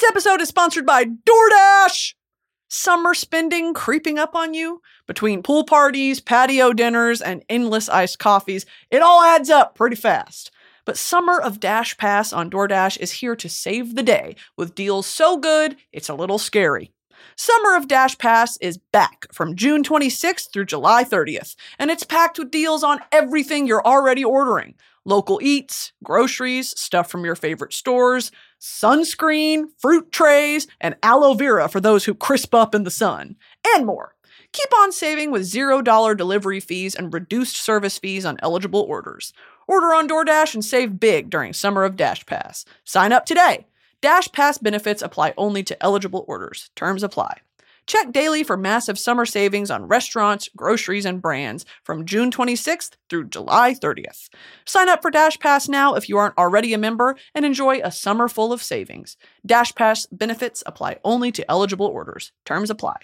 This episode is sponsored by DoorDash. Summer spending creeping up on you? Between pool parties, patio dinners, and endless iced coffees, it all adds up pretty fast. But Summer of Dash Pass on DoorDash is here to save the day with deals so good, it's a little scary. Summer of Dash Pass is back from June 26th through July 30th, and it's packed with deals on everything you're already ordering. Local eats, groceries, stuff from your favorite stores, sunscreen, fruit trays, and aloe vera for those who crisp up in the sun, and more. Keep on saving with $0 delivery fees and reduced service fees on eligible orders. Order on DoorDash and save big during Summer of Dash Pass. Sign up today. Dash Pass benefits apply only to eligible orders. Terms apply. Check daily for massive summer savings on restaurants, groceries, and brands from June 26th through July 30th. Sign up for Dash Pass now if you aren't already a member and enjoy a summer full of savings. Dash Pass benefits apply only to eligible orders. Terms apply.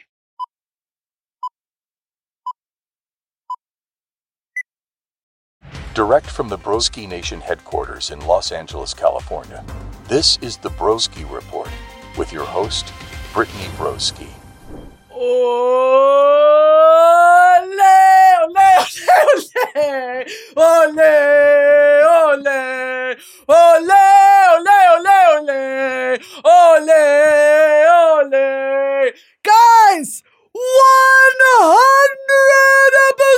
Direct from the Broski Nation headquarters in Los Angeles, California, this is the Broski Report with your host, Brittany Broski. Ole, ole, ole, ole, ole, ole, ole, ole, ole, ole. Guys, 100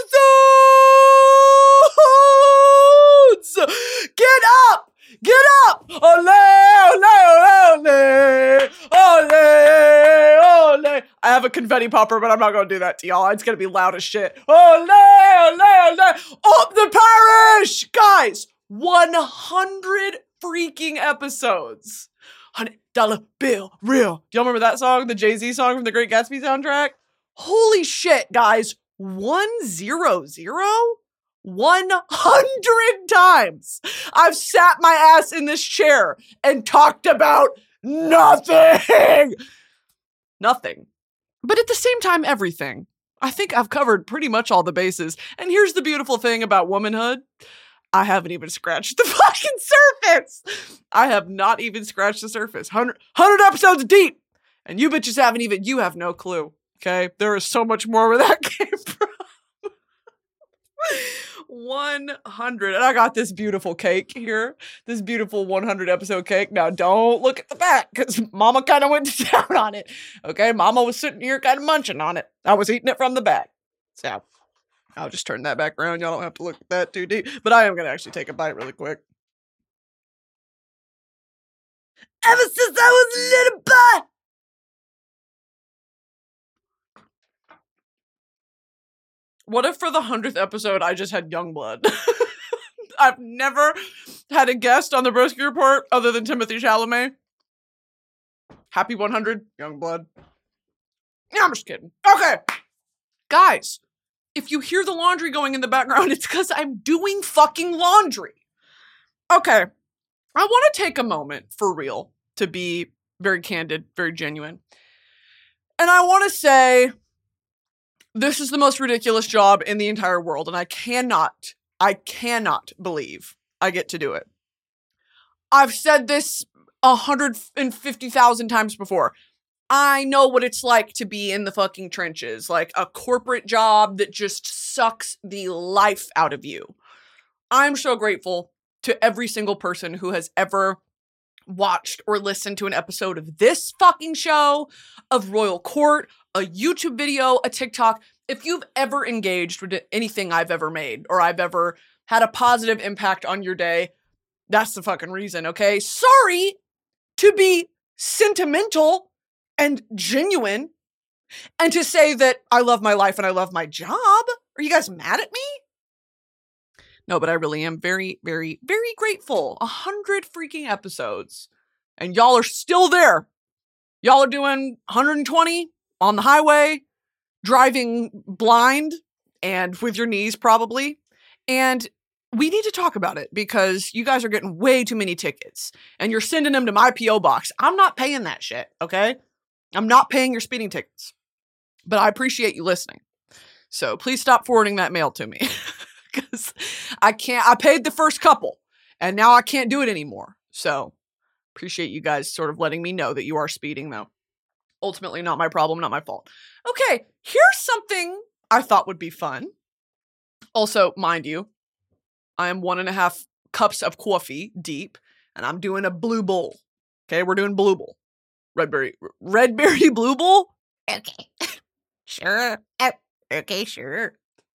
episodes! Get up! Get up! Ole, ole, ole, ole, ole. I have a confetti popper, but I'm not going to do that to y'all. It's going to be loud as shit. Ole, ole, ole. Up the parish! Guys, 100 freaking episodes. $100 bill, real. Do y'all remember that song? The Jay-Z song from the Great Gatsby soundtrack? Holy shit, guys. 100? 100 times I've sat my ass in this chair and talked about nothing. Nothing. But at the same time, everything. I think I've covered pretty much all the bases. And here's the beautiful thing about womanhood. I haven't even scratched the fucking surface. I have not even scratched the surface. 100 episodes deep. And you bitches haven't even, you have no clue. Okay? There is so much more where that came from. 100. And I got this beautiful cake here. This beautiful 100 episode cake. Now, don't look at the back because Mama kind of went to town on it. Okay? Mama was sitting here kind of munching on it. I was eating it from the back. So, I'll just turn that back around. Y'all don't have to look at that too deep. But I am going to actually take a bite really quick. Ever since I was a little boy. What if for the 100th episode, I just had Youngblood? I've never had a guest on the Broski Report other than Timothy Chalamet. Happy 100, Youngblood. Yeah, I'm just kidding. Okay. Guys, if you hear the laundry going in the background, it's because I'm doing fucking laundry. Okay. I want to take a moment, for real, to be very candid, very genuine. And I want to say, this is the most ridiculous job in the entire world, and I cannot believe I get to do it. I've said this 150,000 times before. I know what it's like to be in the fucking trenches, like a corporate job that just sucks the life out of you. I'm so grateful to every single person who has ever watched or listened to an episode of this fucking show, of Royal Court, a YouTube video, a TikTok. If you've ever engaged with anything I've ever made, or I've ever had a positive impact on your day, that's the fucking reason, okay? Sorry to be sentimental and genuine and to say that I love my life and I love my job. Are you guys mad at me? No, but I really am very, very, very grateful. 100 freaking episodes. And y'all are still there. Y'all are doing 120 on the highway, driving blind and with your knees probably. And we need to talk about it because you guys are getting way too many tickets and you're sending them to my P.O. box. I'm not paying that shit, okay? I'm not paying your speeding tickets, but I appreciate you listening. So please stop forwarding that mail to me because I paid the first couple and now I can't do it anymore. So Appreciate you guys sort of letting me know that you are speeding, though. Ultimately, not my problem, not my fault. Okay, here's something I thought would be fun. Also, mind you, I am 1.5 cups of coffee deep, and I'm doing a blue bowl. Okay, we're doing blue bowl. Redberry blue bowl? Okay. Sure. Oh, okay, sure.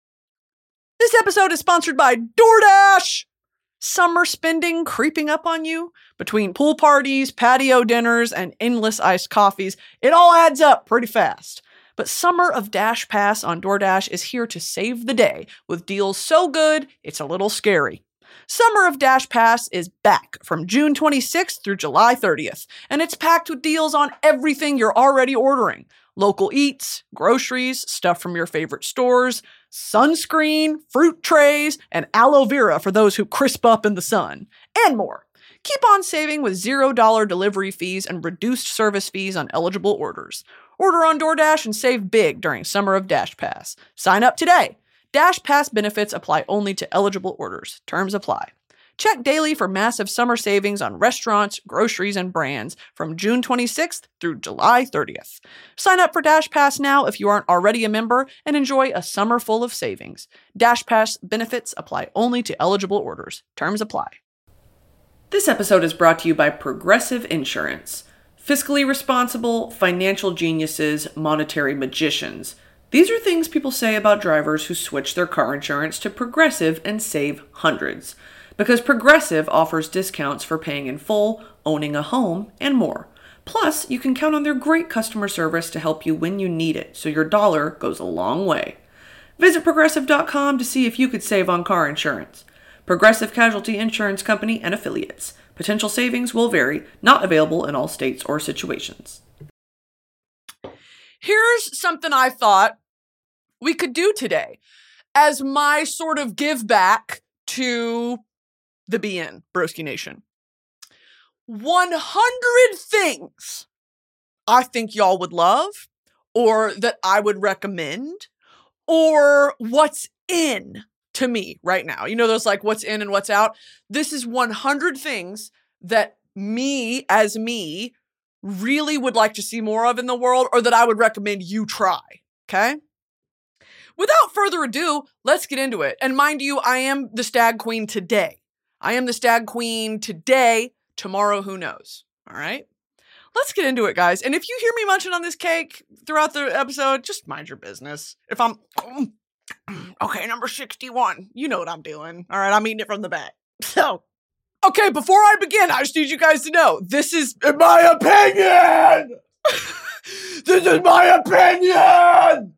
This episode is sponsored by DoorDash. Summer spending creeping up on you? Between pool parties, patio dinners, and endless iced coffees, it all adds up pretty fast. But Summer of Dash Pass on DoorDash is here to save the day with deals so good, it's a little scary. Summer of Dash Pass is back from June 26th through July 30th, and it's packed with deals on everything you're already ordering. Local eats, groceries, stuff from your favorite stores, sunscreen, fruit trays, and aloe vera for those who crisp up in the sun, and more. Keep on saving with $0 delivery fees and reduced service fees on eligible orders. Order on DoorDash and save big during Summer of Dash Pass. Sign up today. Dash Pass benefits apply only to eligible orders. Terms apply. Check daily for massive summer savings on restaurants, groceries, and brands from June 26th through July 30th. Sign up for Dash Pass now if you aren't already a member and enjoy a summer full of savings. Dash Pass benefits apply only to eligible orders. Terms apply. This episode is brought to you by Progressive Insurance. Fiscally responsible, financial geniuses, monetary magicians. These are things people say about drivers who switch their car insurance to Progressive and save hundreds. Because Progressive offers discounts for paying in full, owning a home, and more. Plus, you can count on their great customer service to help you when you need it, so your dollar goes a long way. Visit Progressive.com to see if you could save on car insurance. Progressive Casualty Insurance Company and Affiliates. Potential savings will vary, not available in all states or situations. Here's something I thought we could do today as my sort of give back to the BN, Broski Nation. 100 things I think y'all would love, or that I would recommend, or what's in to me right now. You know, those like what's in and what's out. This is 100 things that me really would like to see more of in the world, or that I would recommend you try. Okay? Without further ado, let's get into it. And mind you, I am the Stag Queen today. Tomorrow, who knows? All right? Let's get into it, guys. And if you hear me munching on this cake throughout the episode, just mind your business. If I'm... Okay, number 61. You know what I'm doing. All right, I'm eating it from the back. So, okay, before I begin, I just need you guys to know, this is my opinion! This is my opinion!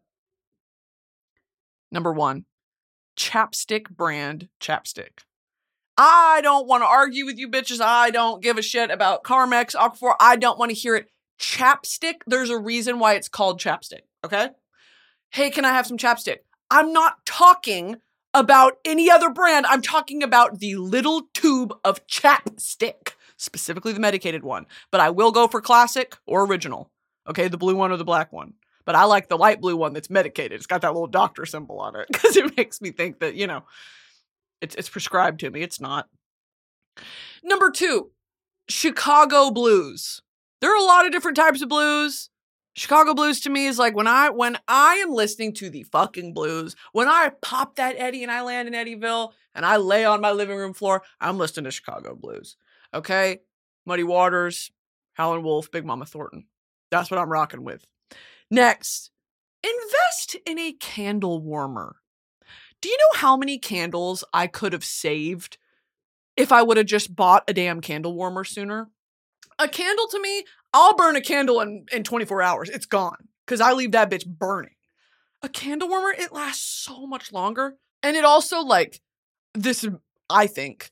Number 1, Chapstick brand chapstick. I don't want to argue with you bitches. I don't give a shit about Carmex, Aquaphor. I don't want to hear it. Chapstick, there's a reason why it's called chapstick, okay? Hey, can I have some chapstick? I'm not talking about any other brand. I'm talking about the little tube of chapstick, specifically the medicated one. But I will go for classic or original. Okay, the blue one or the black one. But I like the light blue one that's medicated. It's got that little doctor symbol on it because it makes me think that, you know, it's prescribed to me. It's not. Number 2, Chicago blues. There are a lot of different types of blues. Chicago blues to me is like when I am listening to the fucking blues, when I pop that Eddie and I land in Eddyville and I lay on my living room floor, I'm listening to Chicago blues. Okay? Muddy Waters, Howlin' Wolf, Big Mama Thornton. That's what I'm rocking with. Next, invest in a candle warmer. Do you know how many candles I could have saved if I would have just bought a damn candle warmer sooner? A candle to me, I'll burn a candle in 24 hours. It's gone because I leave that bitch burning. A candle warmer, it lasts so much longer. And it also, like, this, I think,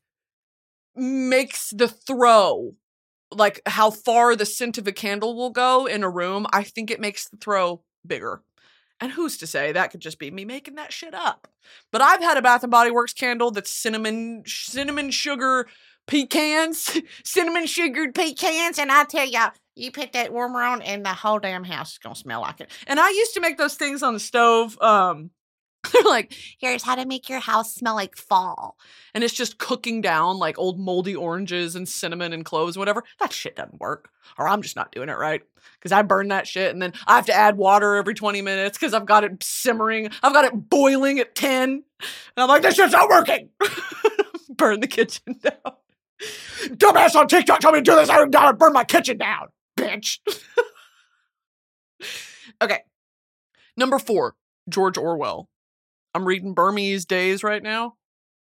makes the throw, like how far the scent of a candle will go in a room. I think it makes the throw bigger. And who's to say? That could just be me making that shit up. But I've had a Bath & Body Works candle that's cinnamon sugar pecans, cinnamon sugared pecans, and I tell ya, you put that warmer on and the whole damn house is gonna smell like it. And I used to make those things on the stove, They're like, Here's how to make your house smell like fall. and it's just cooking down like old moldy oranges and cinnamon and cloves and whatever. That shit doesn't work. Or I'm just not doing it right. Because I burn that shit and then I have to add water every 20 minutes because I've got it simmering. I've got it boiling at 10. And I'm like, this shit's not working. Burn the kitchen down. Dumbass on TikTok told me to do this. I gotta burn my kitchen down, bitch. Okay. Number 4, George Orwell. I'm reading Burmese Days right now.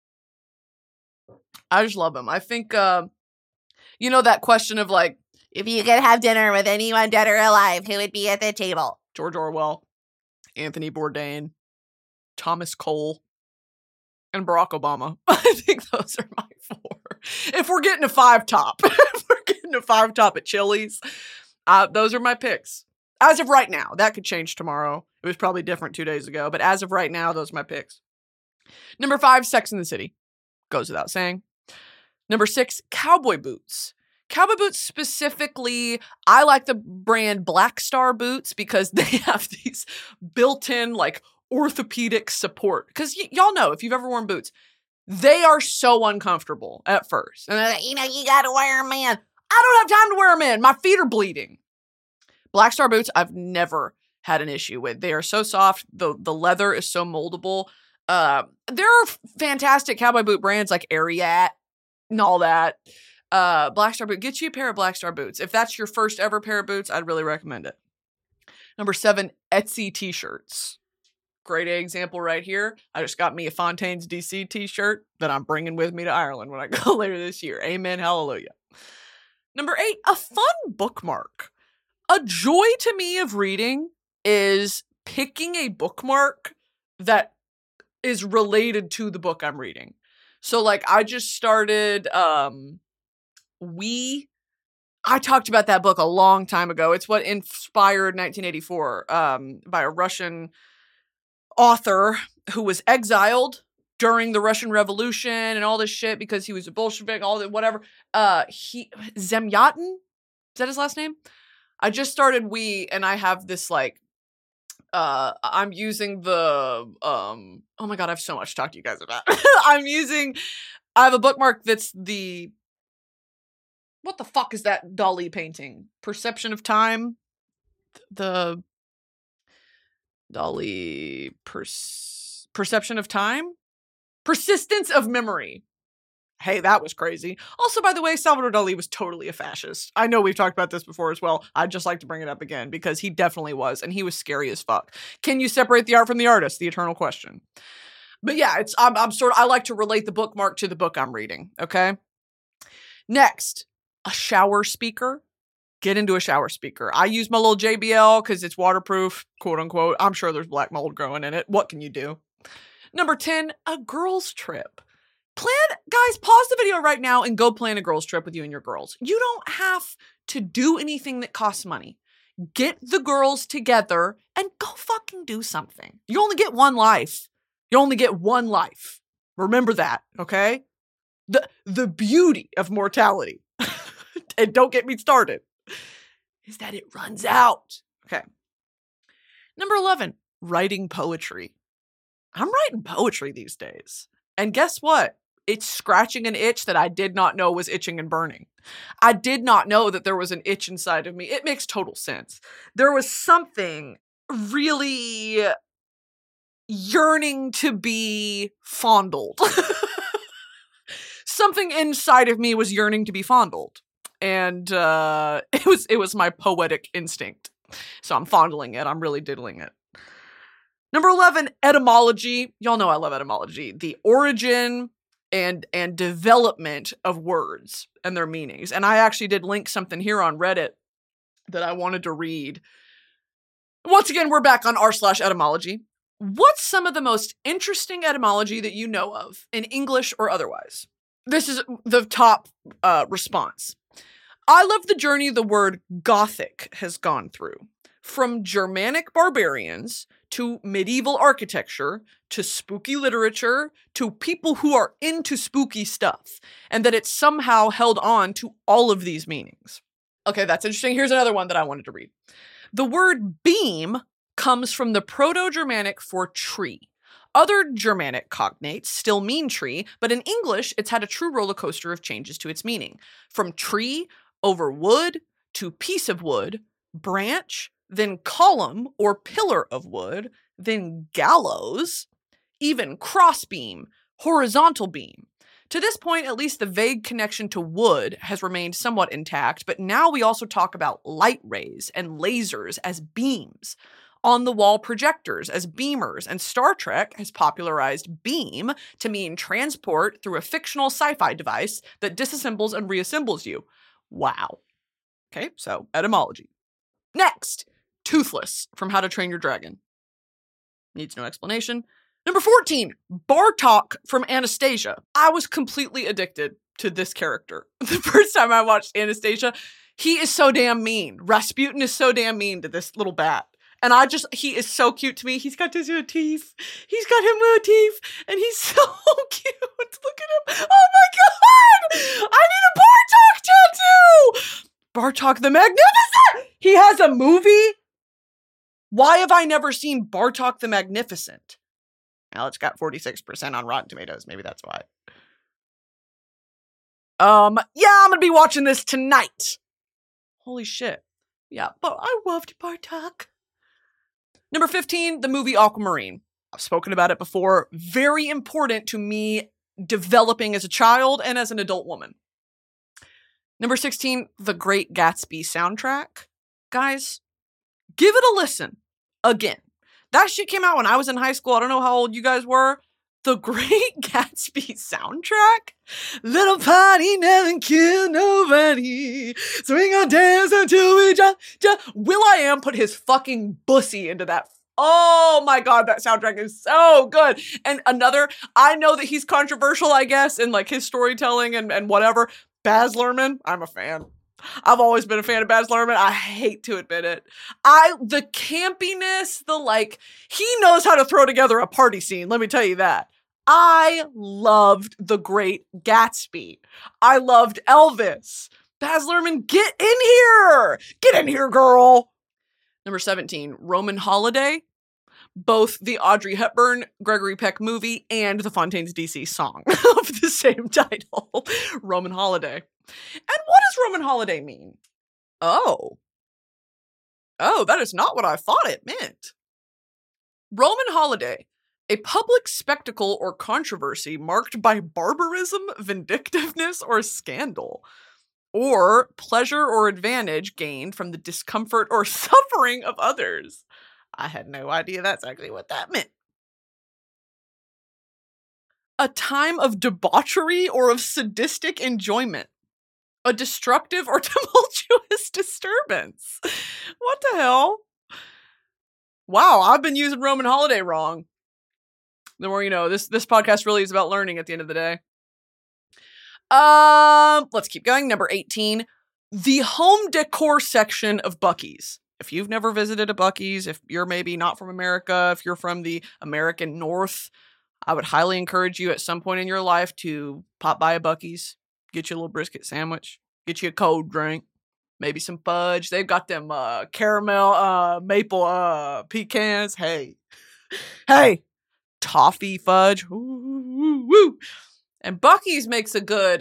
I just love him. I think, you know, that question of like, If you could have dinner with anyone dead or alive, who would be at the table? George Orwell, Anthony Bourdain, Thomas Cole, and Barack Obama. I think those are my 4. If we're getting a 5 top, at Chili's, those are my picks. As of right now, that could change tomorrow. It was probably different 2 days ago, but as of right now, those are my picks. Number 5, Sex and the City. Goes without saying. Number 6, cowboy boots. Cowboy boots specifically, I like the brand Black Star boots because they have these built-in like orthopedic support. Because y'all know, if you've ever worn boots, they are so uncomfortable at first. And they're like, You know, you gotta wear them, man. I don't have time to wear them in. My feet are bleeding. Black Star boots, I've never had an issue with. They are so soft. The leather is so moldable. There are fantastic cowboy boot brands like Ariat and all that. Black Star boot. Get you a pair of Black Star boots. If that's your first ever pair of boots, I'd really recommend it. Number 7, Etsy t-shirts. Great example right here. I just got me a Fontaine's DC t-shirt that I'm bringing with me to Ireland when I go later this year. Amen. Hallelujah. Number 8, a fun bookmark. A joy to me of reading is picking a bookmark that is related to the book I'm reading. So like I just started I talked about that book a long time ago. It's what inspired 1984 by a Russian author who was exiled during the Russian Revolution and all this shit because he was a Bolshevik, all that, whatever. Zemyatin? Is that his last name? I just started and I have this like, I'm using the, oh my God, I have so much to talk to you guys about. I have a bookmark that's what the fuck is that Dali painting? Perception of Time? The Dali Perception of Time? Persistence of Memory. Hey, that was crazy. Also, by the way, Salvador Dali was totally a fascist. I know we've talked about this before as well. I'd just like to bring it up again because he definitely was, and he was scary as fuck. Can you separate the art from the artist? The eternal question. But yeah, I like to relate the bookmark to the book I'm reading, okay? Next, a shower speaker. Get into a shower speaker. I use my little JBL because it's waterproof, quote unquote. I'm sure there's black mold growing in it. What can you do? Number 10, a girls' trip. Guys, pause the video right now and go plan a girls' trip with you and your girls. You don't have to do anything that costs money. Get the girls together and go fucking do something. You only get one life. Remember that, okay? The beauty of mortality, and don't get me started, is that it runs out. Okay. Number 11, writing poetry. I'm writing poetry these days. And guess what? It's scratching an itch that I did not know was itching and burning. I did not know that there was an itch inside of me. It makes total sense. There was something really yearning to be fondled. Something inside of me was yearning to be fondled. And it was my poetic instinct. So I'm fondling it. I'm really diddling it. Number 11, etymology. Y'all know I love etymology. The origin and development of words and their meanings. And I actually did link something here on Reddit that I wanted to read. Once again, we're back on r/etymology. What's some of the most interesting etymology that you know of in English or otherwise? This is the top response. I love the journey the word Gothic has gone through. From Germanic barbarians to medieval architecture to spooky literature to people who are into spooky stuff, and that it's somehow held on to all of these meanings. Okay, that's interesting. Here's another one that I wanted to read. The word beam comes from the Proto-Germanic for tree. Other Germanic cognates still mean tree, but in English, it's had a true roller coaster of changes to its meaning. From tree over wood to piece of wood, branch, then column or pillar of wood, then gallows, even crossbeam, horizontal beam. To this point, at least the vague connection to wood has remained somewhat intact, but now we also talk about light rays and lasers as beams, on-the-wall projectors as beamers, and Star Trek has popularized beam to mean transport through a fictional sci-fi device that disassembles and reassembles you. Wow. Okay, so etymology. Next, Toothless from How to Train Your Dragon. Needs no explanation. Number 14, Bartok from Anastasia. I was completely addicted to this character. The first time I watched Anastasia, he is so damn mean. Rasputin is so damn mean to this little bat. And he is so cute to me. He's got his teeth. He's got him teeth. And he's so cute. Look at him. Oh my God. I need a Bartok tattoo. Bartok the Magnificent. He has a movie. Why have I never seen Bartok the Magnificent? Well, it's got 46% on Rotten Tomatoes. Maybe that's why. Yeah, I'm gonna be watching this tonight. Holy shit. Yeah, but I loved Bartok. Number 15, the movie Aquamarine. I've spoken about it before. Very important to me developing as a child and as an adult woman. Number 16, The Great Gatsby soundtrack. Guys, give it a listen. Again. That shit came out when I was in high school. I don't know how old you guys were. The Great Gatsby soundtrack. Little party never kill nobody. Swing on dance until we just. Will.i.am put his fucking bussy into that. Oh my God, that soundtrack is so good. And another, I know that he's controversial, I guess, in like his storytelling and whatever. Baz Luhrmann, I'm a fan. I've always been a fan of Baz Luhrmann. I hate to admit it. The campiness, he knows how to throw together a party scene. Let me tell you that. I loved The Great Gatsby. I loved Elvis. Baz Luhrmann, get in here. Get in here, girl. Number 17, Roman Holiday. Both the Audrey Hepburn, Gregory Peck movie and the Fontaines DC song of the same title, Roman Holiday. And what does Roman Holiday mean? Oh, that is not what I thought it meant. Roman Holiday, a public spectacle or controversy marked by barbarism, vindictiveness, or scandal, or pleasure or advantage gained from the discomfort or suffering of others. I had no idea that's actually what that meant. A time of debauchery or of sadistic enjoyment. A destructive or tumultuous disturbance. What the hell? Wow, I've been using Roman Holiday wrong. The more you know, this podcast really is about learning at the end of the day. Let's keep going. Number 18, the home decor section of Buc-ee's. If you've never visited a Buc-ee's, if you're maybe not from America, if you're from the American North, I would highly encourage you at some point in your life to pop by a Buc-ee's, get you a little brisket sandwich, get you a cold drink, maybe some fudge. They've got them caramel, maple pecans. Hey, toffee fudge. Woo. And Buc-ee's makes a good,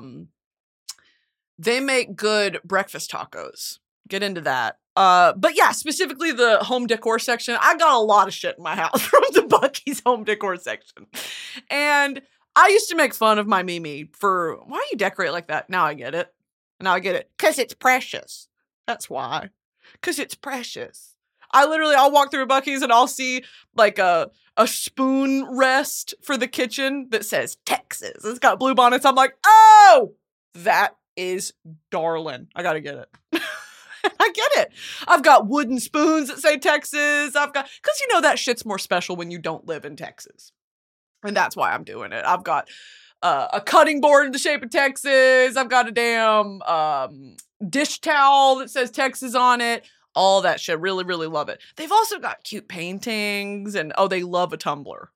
they make good breakfast tacos. Get into that. But yeah, specifically the home decor section. I got a lot of shit in my house from the Buc-ee's home decor section. And I used to make fun of my Mimi for, why do you decorate like that? Now I get it. Because it's precious. That's why. Because it's precious. I'll walk through a Buc-ee's and I'll see like a spoon rest for the kitchen that says Texas. It's got blue bonnets. I'm like, oh, that is darling. I gotta get it. I get it. I've got wooden spoons that say Texas. Because you know that shit's more special when you don't live in Texas. And that's why I'm doing it. I've got a cutting board in the shape of Texas. I've got a damn dish towel that says Texas on it. All that shit. Really, really love it. They've also got cute paintings and, they love a tumbler.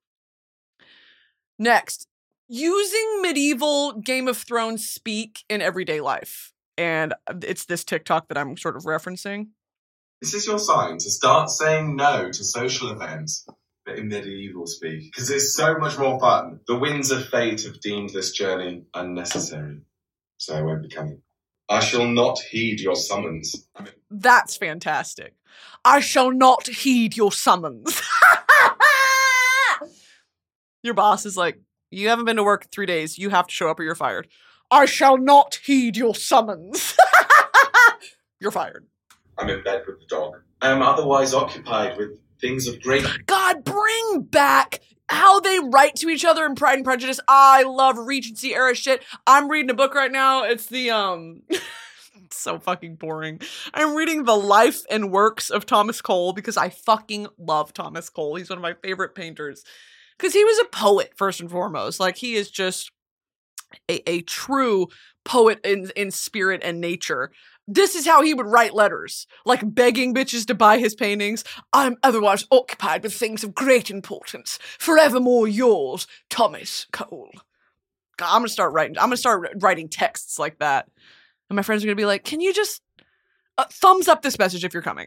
Next, using medieval Game of Thrones speak in everyday life. And it's this TikTok that I'm sort of referencing. This is your sign to start saying no to social events. in medieval speak, because it's so much more fun. The winds of fate have deemed this journey unnecessary, so I won't be coming. I shall not heed your summons. That's fantastic. I shall not heed your summons. Your boss is like, you haven't been to work in 3 days. You have to show up or you're fired. I shall not heed your summons. You're fired. I'm in bed with the dog. I am otherwise occupied with things of great... God, bring back how they write to each other in Pride and Prejudice. I love Regency era shit. I'm reading a book right now. It's the, it's so fucking boring. I'm reading The Life and Works of Thomas Cole because I fucking love Thomas Cole. He's one of my favorite painters. Because he was a poet, first and foremost. Like, he is just a true poet in spirit and nature. This is how he would write letters, like begging bitches to buy his paintings. I'm otherwise occupied with things of great importance. Forevermore yours, Thomas Cole. God, I'm gonna start writing texts like that. And my friends are gonna be like, can you just thumbs up this message if you're coming?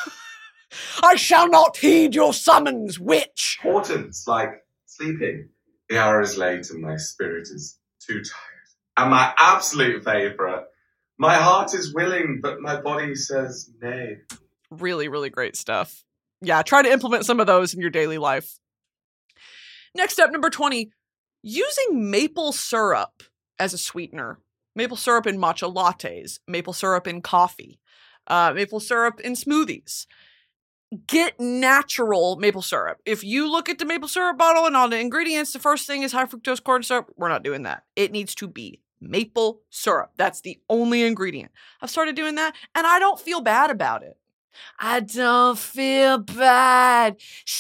I shall not heed your summons, witch. Importance, like sleeping. The hour is late and my spirit is too tired. And my absolute favourite, my heart is willing, but my body says nay. Really, really great stuff. Yeah, try to implement some of those in your daily life. Next up, number 20, using maple syrup as a sweetener. Maple syrup in matcha lattes, maple syrup in coffee, maple syrup in smoothies. Get natural maple syrup. If you look at the maple syrup bottle and all the ingredients, the first thing is high fructose corn syrup. We're not doing that. It needs to be maple syrup. That's the only ingredient. I've started doing that and I don't feel bad about it. I don't feel bad,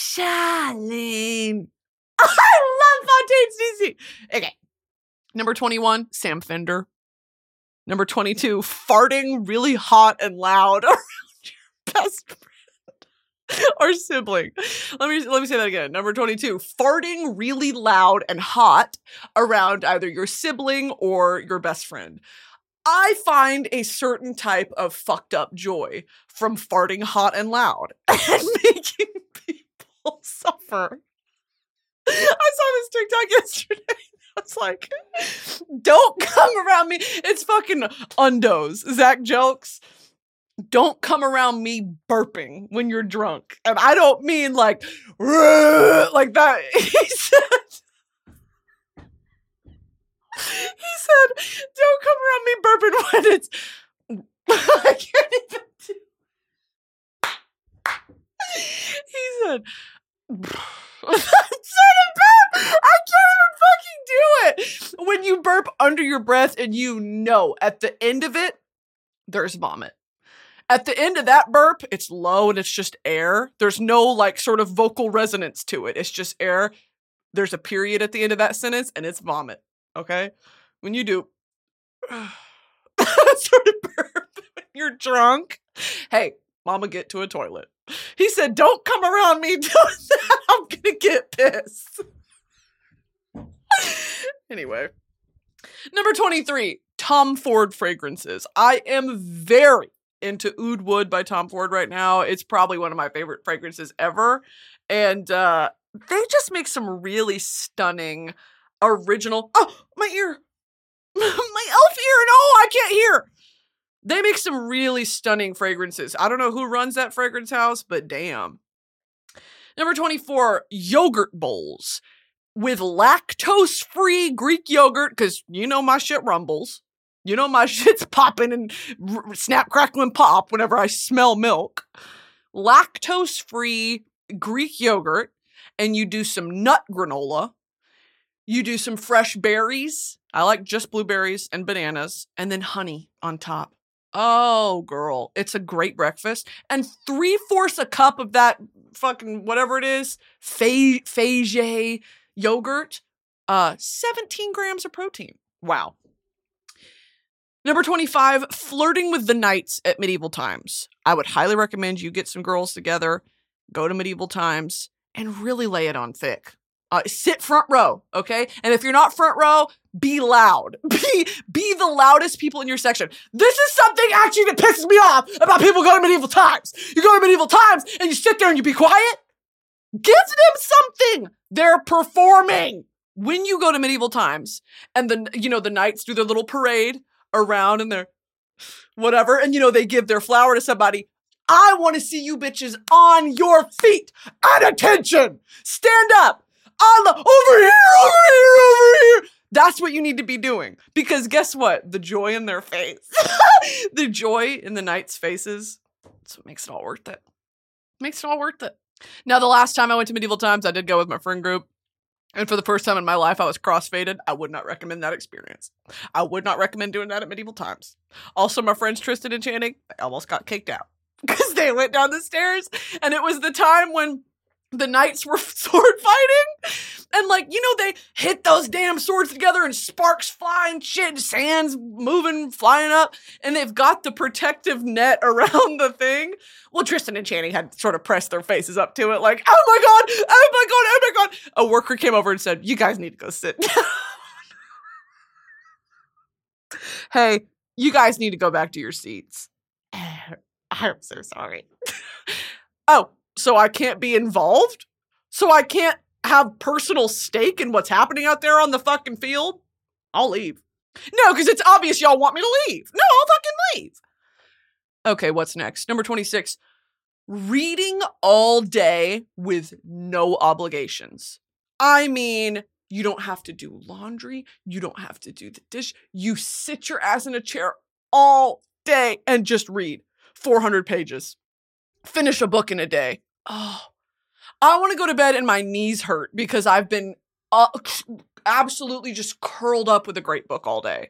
Charlene. I love Fontaine CC. Okay. Number 21, Sam Fender. Number 22, farting really hot and loud around your best friend or sibling. Let me say that again. Number 22, farting really loud and hot around either your sibling or your best friend. I find a certain type of fucked up joy from farting hot and loud and making people suffer. I saw this TikTok yesterday. I was like, don't come around me. It's fucking undos. Zach jokes. Don't come around me burping when you're drunk. And I don't mean like that. He said, don't come around me burping when it's, I can't even do. He said, I can't even fucking do it. When you burp under your breath and you know at the end of it, there's vomit. At the end of that burp, it's low and it's just air. There's no like sort of vocal resonance to it. It's just air. There's a period at the end of that sentence and it's vomit. Okay? When you do sort of burp when you're drunk, hey, mama, get to a toilet. He said, don't come around me doing that. I'm gonna get pissed. Anyway. Number 23, Tom Ford fragrances. I am very into Oud Wood by Tom Ford right now. It's probably one of my favorite fragrances ever. And they just make some really stunning, original... Oh, my ear! My elf ear! No, I can't hear! They make some really stunning fragrances. I don't know who runs that fragrance house, but damn. Number 24, yogurt bowls with lactose-free Greek yogurt, because you know my shit rumbles. You know my shit's popping and snap, crackle, and pop whenever I smell milk. Lactose-free Greek yogurt, and you do some nut granola. You do some fresh berries. I like just blueberries and bananas, and then honey on top. Oh, girl, it's a great breakfast. And 3/4 a cup of that fucking whatever it is, Fage yogurt, 17 grams of protein. Wow. Number 25, flirting with the knights at medieval times. I would highly recommend you get some girls together, go to medieval times, and really lay it on thick. Sit front row, okay? And if you're not front row, be loud. Be the loudest people in your section. This is something actually that pisses me off about people going to medieval times. You go to medieval times and you sit there and you be quiet. Give them something. They're performing. When you go to medieval times and the knights do their little parade around and their whatever, and they give their flower to somebody, I want to see you bitches on your feet. At attention. Stand up. Over here. That's what you need to be doing. Because guess what? The joy in their face, the joy in the knights' faces, that's what makes it all worth it. Makes it all worth it. Now, the last time I went to medieval times, I did go with my friend group. And for the first time in my life, I was crossfaded. I would not recommend that experience. I would not recommend doing that at medieval times. Also, my friends Tristan and Channing, they almost got kicked out because they went down the stairs. And it was the time when the knights were sword fighting. And they hit those damn swords together and sparks fly and shit, and sand's moving, flying up. And they've got the protective net around the thing. Well, Tristan and Channing had sort of pressed their faces up to it like, oh my God, oh my God, oh my God. A worker came over and said, you guys need to go sit down. Hey, you guys need to go back to your seats. I'm so sorry. Oh, so I can't be involved? So I can't have personal stake in what's happening out there on the fucking field? I'll leave. No, because it's obvious y'all want me to leave. No, I'll fucking leave. Okay, what's next? Number 26. Reading all day with no obligations. I mean, you don't have to do laundry. You don't have to do the dish. You sit your ass in a chair all day and just read 400 pages. Finish a book in a day. Oh, I want to go to bed and my knees hurt because I've been absolutely just curled up with a great book all day.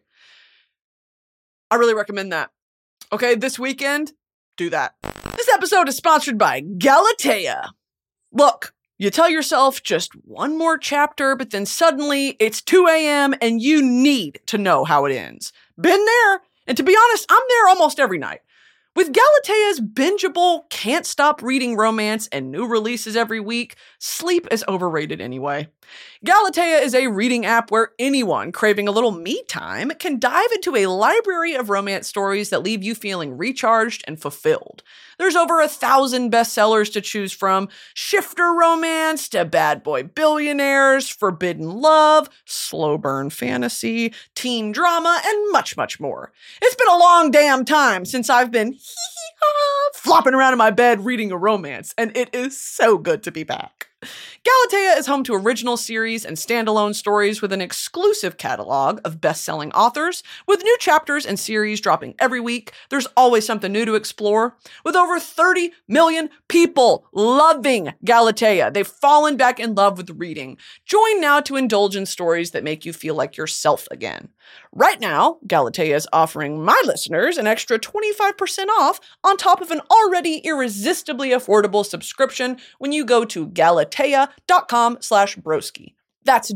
I really recommend that. Okay, this weekend, do that. This episode is sponsored by Galatea. Look, you tell yourself just one more chapter, but then suddenly it's 2 a.m. and you need to know how it ends. Been there, and to be honest, I'm there almost every night. With Galatea's bingeable, can't-stop reading romance and new releases every week, sleep is overrated anyway. Galatea is a reading app where anyone craving a little me time can dive into a library of romance stories that leave you feeling recharged and fulfilled. There's over 1,000 bestsellers to choose from, shifter romance to bad boy billionaires, forbidden love, slow burn fantasy, teen drama, and much, much more. It's been a long damn time since I've been flopping around in my bed reading a romance, and it is so good to be back. Galatea is home to original series and standalone stories with an exclusive catalog of best-selling authors. With new chapters and series dropping every week, there's always something new to explore. With over 30 million people loving Galatea, they've fallen back in love with reading. Join now to indulge in stories that make you feel like yourself again. Right now, Galatea is offering my listeners an extra 25% off on top of an already irresistibly affordable subscription when you go to galatea.com/broski. That's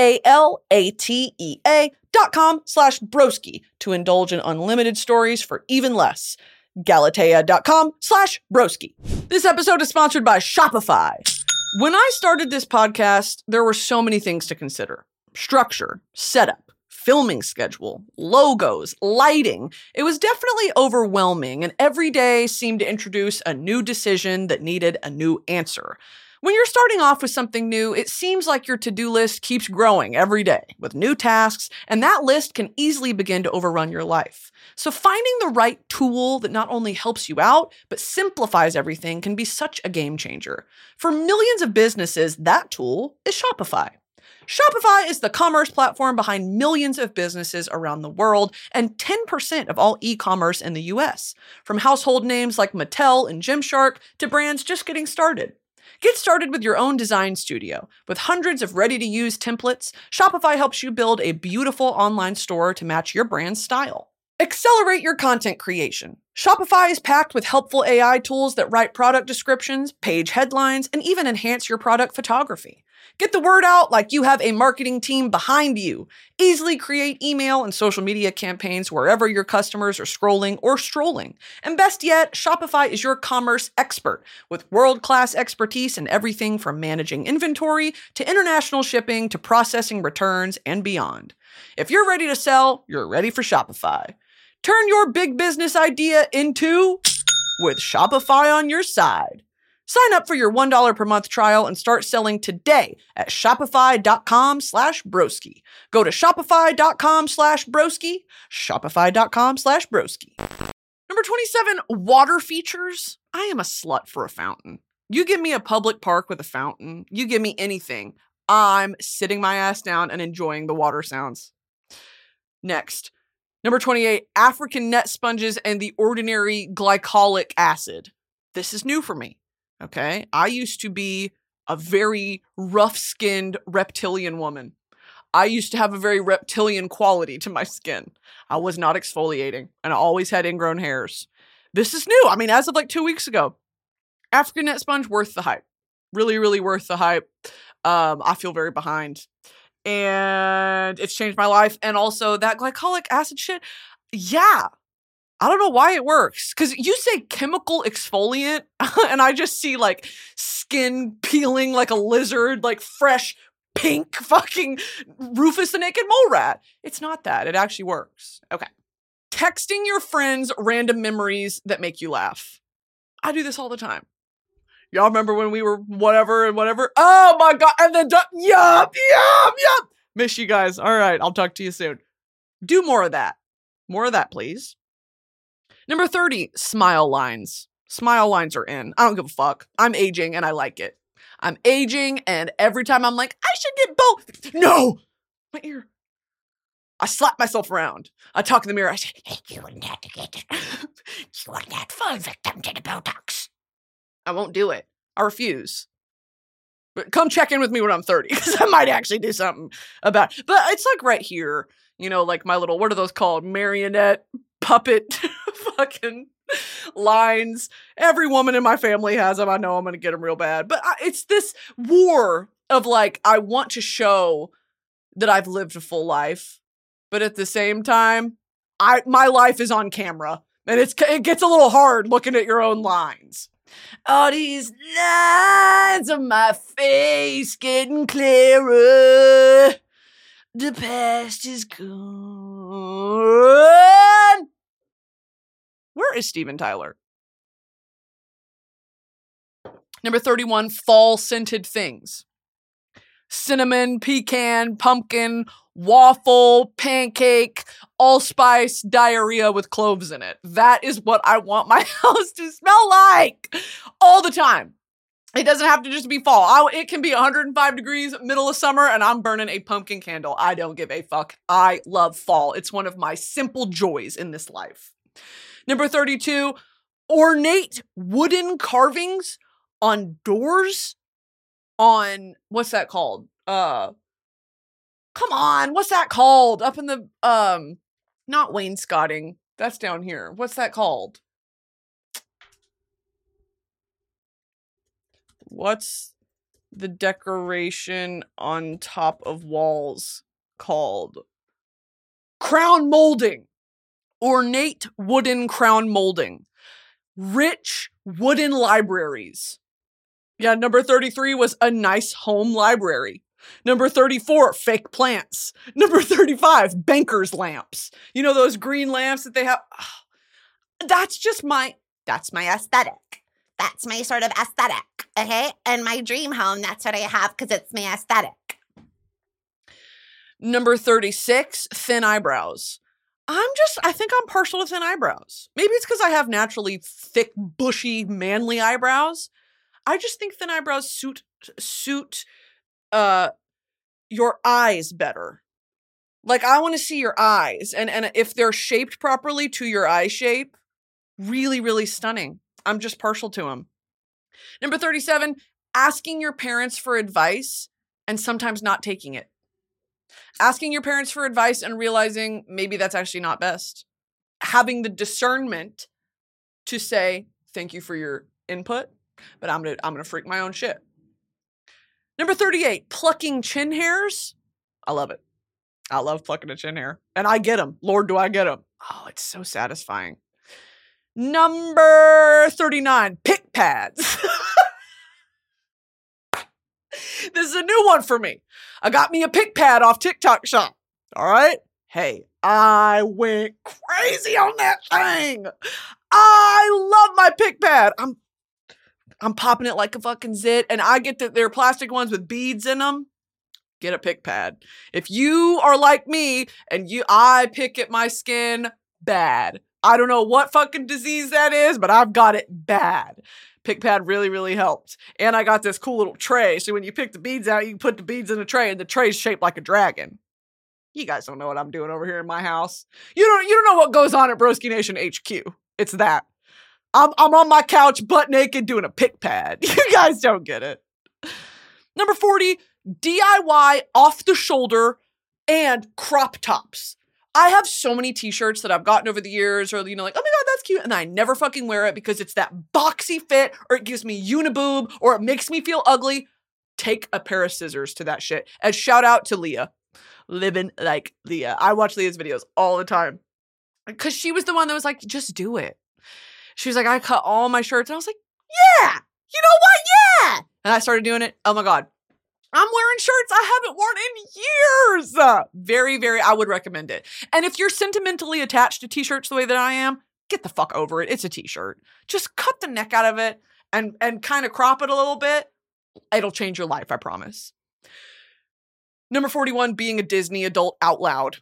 GALATEA.com/broski to indulge in unlimited stories for even less. Galatea.com/broski. This episode is sponsored by Shopify. When I started this podcast, there were so many things to consider. Structure, setup, filming schedule, logos, lighting. It was definitely overwhelming, and every day seemed to introduce a new decision that needed a new answer. When you're starting off with something new, it seems like your to-do list keeps growing every day with new tasks, and that list can easily begin to overrun your life. So finding the right tool that not only helps you out, but simplifies everything can be such a game changer. For millions of businesses, that tool is Shopify. Shopify is the commerce platform behind millions of businesses around the world and 10% of all e-commerce in the US, from household names like Mattel and Gymshark to brands just getting started. Get started with your own design studio. With hundreds of ready-to-use templates, Shopify helps you build a beautiful online store to match your brand's style. Accelerate your content creation. Shopify is packed with helpful AI tools that write product descriptions, page headlines, and even enhance your product photography. Get the word out like you have a marketing team behind you. Easily create email and social media campaigns wherever your customers are scrolling or strolling. And best yet, Shopify is your commerce expert with world-class expertise in everything from managing inventory to international shipping to processing returns and beyond. If you're ready to sell, you're ready for Shopify. Turn your big business idea into with Shopify on your side. Sign up for your $1 per month trial and start selling today at shopify.com/broski. Go to shopify.com/broski, shopify.com/broski. Number 27, water features. I am a slut for a fountain. You give me a public park with a fountain, you give me anything, I'm sitting my ass down and enjoying the water sounds. Next, number 28, African net sponges and the ordinary glycolic acid. This is new for me, okay? I used to be a very rough-skinned reptilian woman. I used to have a very reptilian quality to my skin. I was not exfoliating, and I always had ingrown hairs. This is new. I mean, as of like 2 weeks ago. African net sponge, worth the hype. Really, really worth the hype. I feel very behind. And it's changed my life. And also that glycolic acid shit, yeah. I don't know why it works. Because you say chemical exfoliant, and I just see like skin peeling like a lizard, like fresh pink fucking Rufus the Naked Mole Rat. It's not that. It actually works. Okay. Texting your friends random memories that make you laugh. I do this all the time. Y'all remember when we were whatever and whatever? Oh my God. And then, yup. Miss you guys. All right. I'll talk to you soon. Do more of that. More of that, please. Number 30, smile lines. Smile lines are in. I don't give a fuck. I'm aging and I like it. I'm aging and every time I'm like, I should get both. No. My ear. I slap myself around. I talk in the mirror. I say, Hey, you wouldn't have to get it. You wouldn't have to fall victim to the Botox. I won't do it. I refuse. But come check in with me when I'm 30, because I might actually do something about it. But it's like right here, you know, like my little, what are those called? Marionette, puppet, fucking lines. Every woman in my family has them. I know I'm going to get them real bad. But it's this war of like, I want to show that I've lived a full life. But at the same time, my life is on camera. And it gets a little hard looking at your own lines. All these lines of my face getting clearer. The past is gone. Where is Steven Tyler? Number 31, fall scented things. Cinnamon, pecan, pumpkin, waffle, pancake, allspice, diarrhea with cloves in it. That is what I want my house to smell like all the time. It doesn't have to just be fall. It can be 105 degrees, middle of summer, and I'm burning a pumpkin candle. I don't give a fuck. I love fall. It's one of my simple joys in this life. Number 32, ornate wooden carvings on doors. On, what's that called? Come on, what's that called? Up in the, not wainscoting. That's down here. What's that called? What's the decoration on top of walls called? Crown molding. Ornate wooden crown molding. Rich wooden libraries. Yeah, number 33 was a nice home library. Number 34, fake plants. Number 35, banker's lamps. You know those green lamps that they have? That's my aesthetic. That's my sort of aesthetic, okay? And my dream home, that's what I have because it's my aesthetic. Number 36, thin eyebrows. I think I'm partial to thin eyebrows. Maybe it's because I have naturally thick, bushy, manly eyebrows. I just think thin eyebrows suit your eyes better. Like, I want to see your eyes. And if they're shaped properly to your eye shape, really, really stunning. I'm just partial to them. Number 37, asking your parents for advice and sometimes not taking it. Asking your parents for advice and realizing maybe that's actually not best. Having the discernment to say, thank you for your input, but I'm gonna freak my own shit. Number 38, plucking chin hairs. I love it. I love plucking a chin hair. And I get them. Lord, do I get them. Oh, it's so satisfying. Number 39, pick pads. This is a new one for me. I got me a pick pad off TikTok Shop. All right? Hey, I went crazy on that thing. I love my pick pad. I'm popping it like a fucking zit. And I get that they're plastic ones with beads in them. Get a pick pad. If you are like me and I pick at my skin bad. I don't know what fucking disease that is, but I've got it bad. Pick pad really, really helped. And I got this cool little tray. So when you pick the beads out, you can put the beads in the tray, and the tray's shaped like a dragon. You guys don't know what I'm doing over here in my house. You don't know what goes on at Broski Nation HQ. It's that. I'm on my couch butt naked doing a pick pad. You guys don't get it. Number 40, DIY off the shoulder and crop tops. I have so many t-shirts that I've gotten over the years, or, like, oh my God, that's cute. And I never fucking wear it because it's that boxy fit, or it gives me uniboob, or it makes me feel ugly. Take a pair of scissors to that shit. And shout out to Leah. Living like Leah. I watch Leah's videos all the time. Because she was the one that was like, just do it. She was like, I cut all my shirts. And I was like, yeah. You know what? Yeah. And I started doing it. Oh my God. I'm wearing shirts I haven't worn in years. Very, very, I would recommend it. And if you're sentimentally attached to t-shirts the way that I am, get the fuck over it. It's a t-shirt. Just cut the neck out of it and kind of crop it a little bit. It'll change your life, I promise. Number 41, being a Disney adult out loud.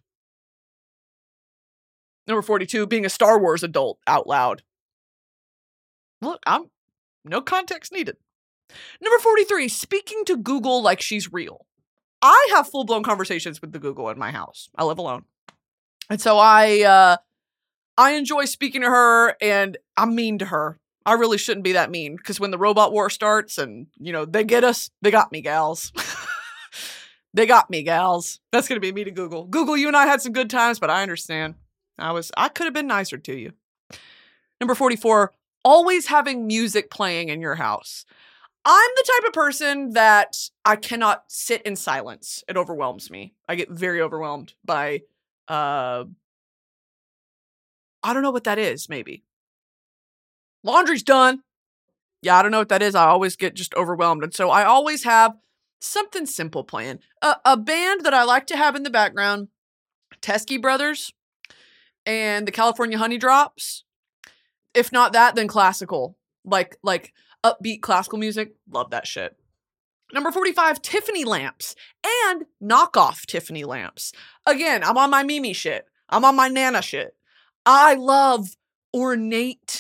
Number 42, being a Star Wars adult out loud. Look, no context needed. Number 43, speaking to Google like she's real. I have full-blown conversations with the Google in my house. I live alone. And so I enjoy speaking to her, and I'm mean to her. I really shouldn't be that mean, because when the robot war starts and, they get us, they got me, gals. They got me, gals. That's going to be me to Google. Google, you and I had some good times, but I understand. I could have been nicer to you. Number 44, always having music playing in your house. I'm the type of person that I cannot sit in silence. It overwhelms me. I get very overwhelmed by, I don't know what that is, maybe. Laundry's done. Yeah, I don't know what that is. I always get just overwhelmed. And so I always have something simple playing. A band that I like to have in the background, Teskey Brothers and the California Honey Drops. If not that, then classical. Like upbeat classical music. Love that shit. Number 45, Tiffany lamps and knockoff Tiffany lamps. Again, I'm on my Mimi shit. I'm on my Nana shit. I love ornate,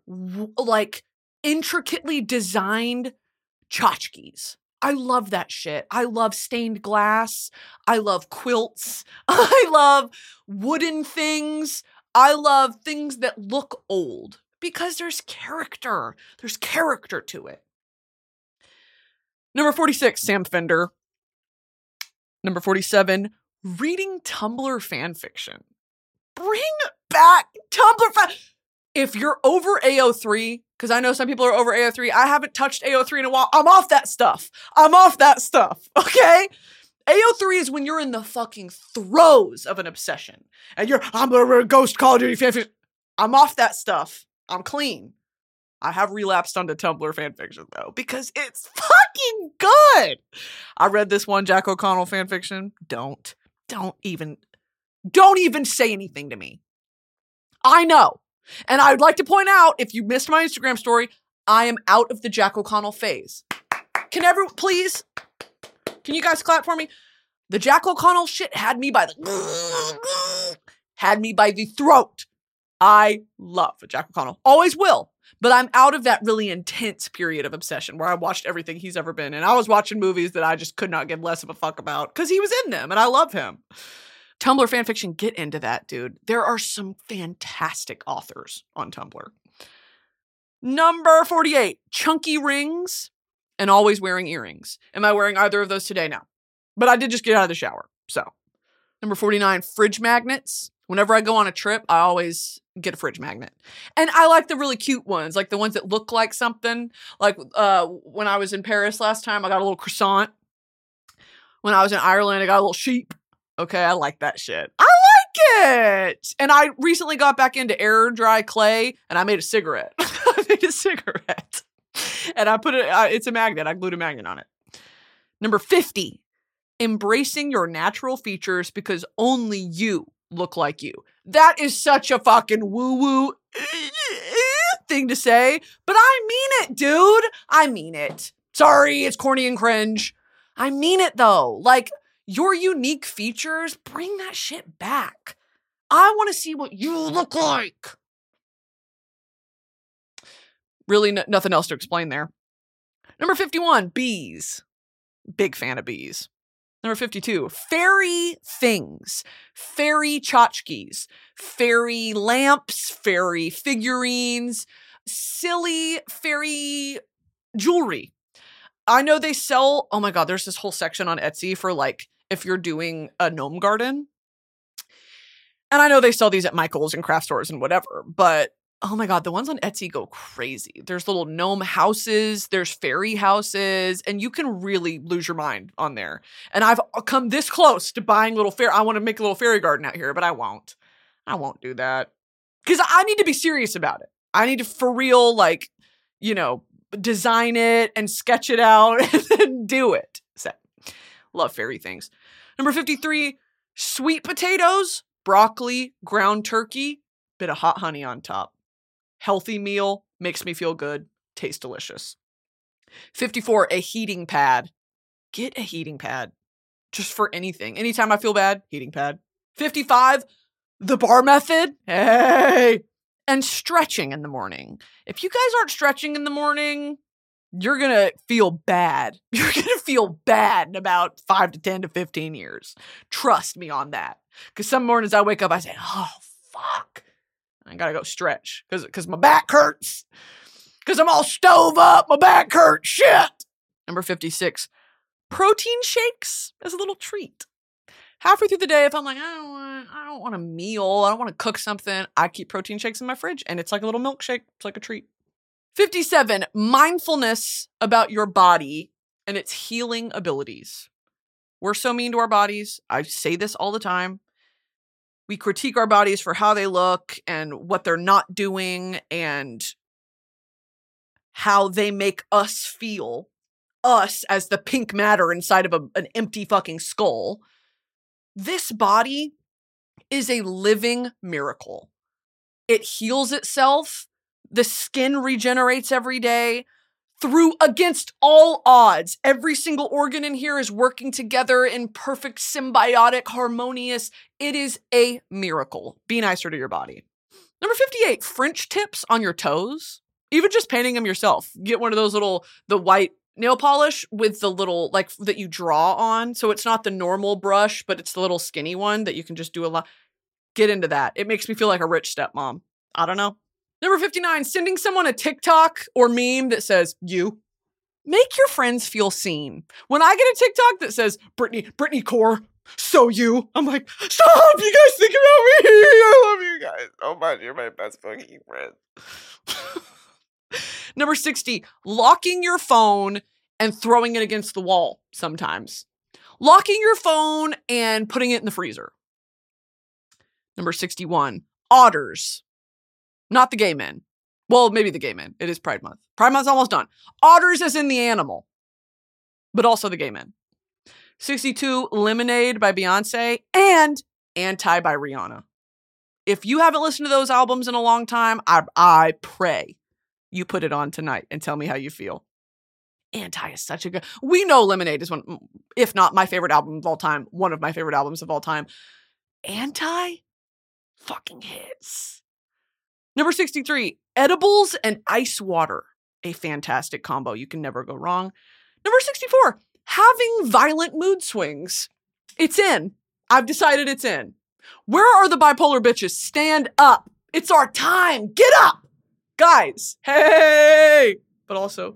intricately designed tchotchkes. I love that shit. I love stained glass. I love quilts. I love wooden things. I love things that look old because there's character. There's character to it. Number 46, Sam Fender. Number 47, reading Tumblr fan fiction. Bring back Tumblr If you're over AO3, because I know some people are over AO3, I haven't touched AO3 in a while. I'm off that stuff. Okay? AO3 is when you're in the fucking throes of an obsession. And I'm a Ghost Call of Duty fan fiction. I'm off that stuff. I'm clean. I have relapsed onto Tumblr fanfiction, though, because it's fucking good. I read this one Jack O'Connell fanfiction. Don't even say anything to me. I know. And I'd like to point out, if you missed my Instagram story, I am out of the Jack O'Connell phase. Can you guys clap for me? The Jack O'Connell shit had me by the throat. I love Jack O'Connell. Always will. But I'm out of that really intense period of obsession where I watched everything he's ever been in. I was watching movies that I just could not give less of a fuck about because he was in them and I love him. Tumblr fanfiction, get into that, dude. There are some fantastic authors on Tumblr. Number 48, chunky rings and always wearing earrings. Am I wearing either of those today? No. But I did just get out of the shower, so. Number 49, fridge magnets. Whenever I go on a trip, I always get a fridge magnet. And I like the really cute ones, like the ones that look like something. Like when I was in Paris last time, I got a little croissant. When I was in Ireland, I got a little sheep. Okay, I like that shit. I like it! And I recently got back into air dry clay, and I made a cigarette. And I put it, it's a magnet. I glued a magnet on it. Number 50, embracing your natural features because only you look like you. That is such a fucking woo-woo thing to say, but I mean it, dude. I mean it. Sorry, it's corny and cringe. I mean it though. Like, your unique features, bring that shit back. I want to see what you look like. Really, nothing else to explain there. Number 51, bees. Big fan of bees. Number 52, fairy things. Fairy tchotchkes. Fairy lamps. Fairy figurines. Silly fairy jewelry. I know they sell, oh my God, there's this whole section on Etsy for like, if you're doing a gnome garden. And I know they sell these at Michael's and craft stores and whatever, but oh my God, the ones on Etsy go crazy. There's little gnome houses, there's fairy houses, and you can really lose your mind on there. And I've come this close to buying I want to make a little fairy garden out here, but I won't. I won't do that. Because I need to be serious about it. I need to, for real, like, you know, design it and sketch it out and then do it. So, love fairy things. Number 53, sweet potatoes, broccoli, ground turkey, bit of hot honey on top. Healthy meal, makes me feel good, tastes delicious. 54, a heating pad. Get a heating pad. Just for anything. Anytime I feel bad, heating pad. 55, the bar method. Hey! And stretching in the morning. If you guys aren't stretching in the morning, you're going to feel bad. You're going to feel bad in about 5 to 10 to 15 years. Trust me on that. Because some mornings I wake up, I say, oh, fuck. I got to go stretch because my back hurts. Because I'm all stove up. My back hurts. Shit. Number 56, protein shakes as a little treat. Halfway through the day, if I'm like, I don't want a meal. I don't want to cook something. I keep protein shakes in my fridge and it's like a little milkshake. It's like a treat. 57, mindfulness about your body and its healing abilities. We're so mean to our bodies. I say this all the time. We critique our bodies for how they look and what they're not doing and how they make us feel. Us as the pink matter inside of an empty fucking skull. This body is a living miracle. It heals itself. The skin regenerates every day against all odds. Every single organ in here is working together in perfect, symbiotic, harmonious. It is a miracle. Be nicer to your body. Number 58, French tips on your toes. Even just painting them yourself. Get one of those the white nail polish with the little, like, that you draw on. So it's not the normal brush, but it's the little skinny one that you can just do a lot. Get into that. It makes me feel like a rich stepmom. I don't know. Number 59, sending someone a TikTok or meme that says, you. Make your friends feel seen. When I get a TikTok that says, Brittany Core, so you, I'm like, stop, you guys think about me. I love you guys so much. You're my best fucking friend. Number 60, locking your phone and throwing it against the wall sometimes. Locking your phone and putting it in the freezer. Number 61, otters. Not the gay men. Well, maybe the gay men. It is Pride Month. Pride Month's almost done. Otters as in the animal, but also the gay men. 62, Lemonade by Beyonce and Anti by Rihanna. If you haven't listened to those albums in a long time, I pray you put it on tonight and tell me how you feel. Anti is such a good... We know Lemonade is one, if not my favorite album of all time, one of my favorite albums of all time. Anti fucking hits. Number 63, edibles and ice water. A fantastic combo. You can never go wrong. Number 64, having violent mood swings. It's in. I've decided it's in. Where are the bipolar bitches? Stand up. It's our time. Get up. Guys. Hey. But also,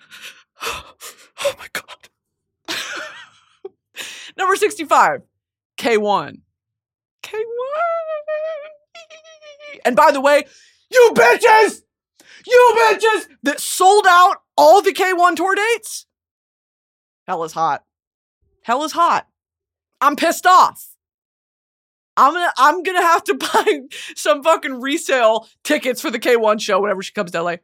oh my God. Number 65, K1. K1. And by the way, you bitches that sold out all the K1 tour dates. Hell is hot. Hell is hot. I'm pissed off. I'm gonna have to buy some fucking resale tickets for the K1 show whenever she comes to LA.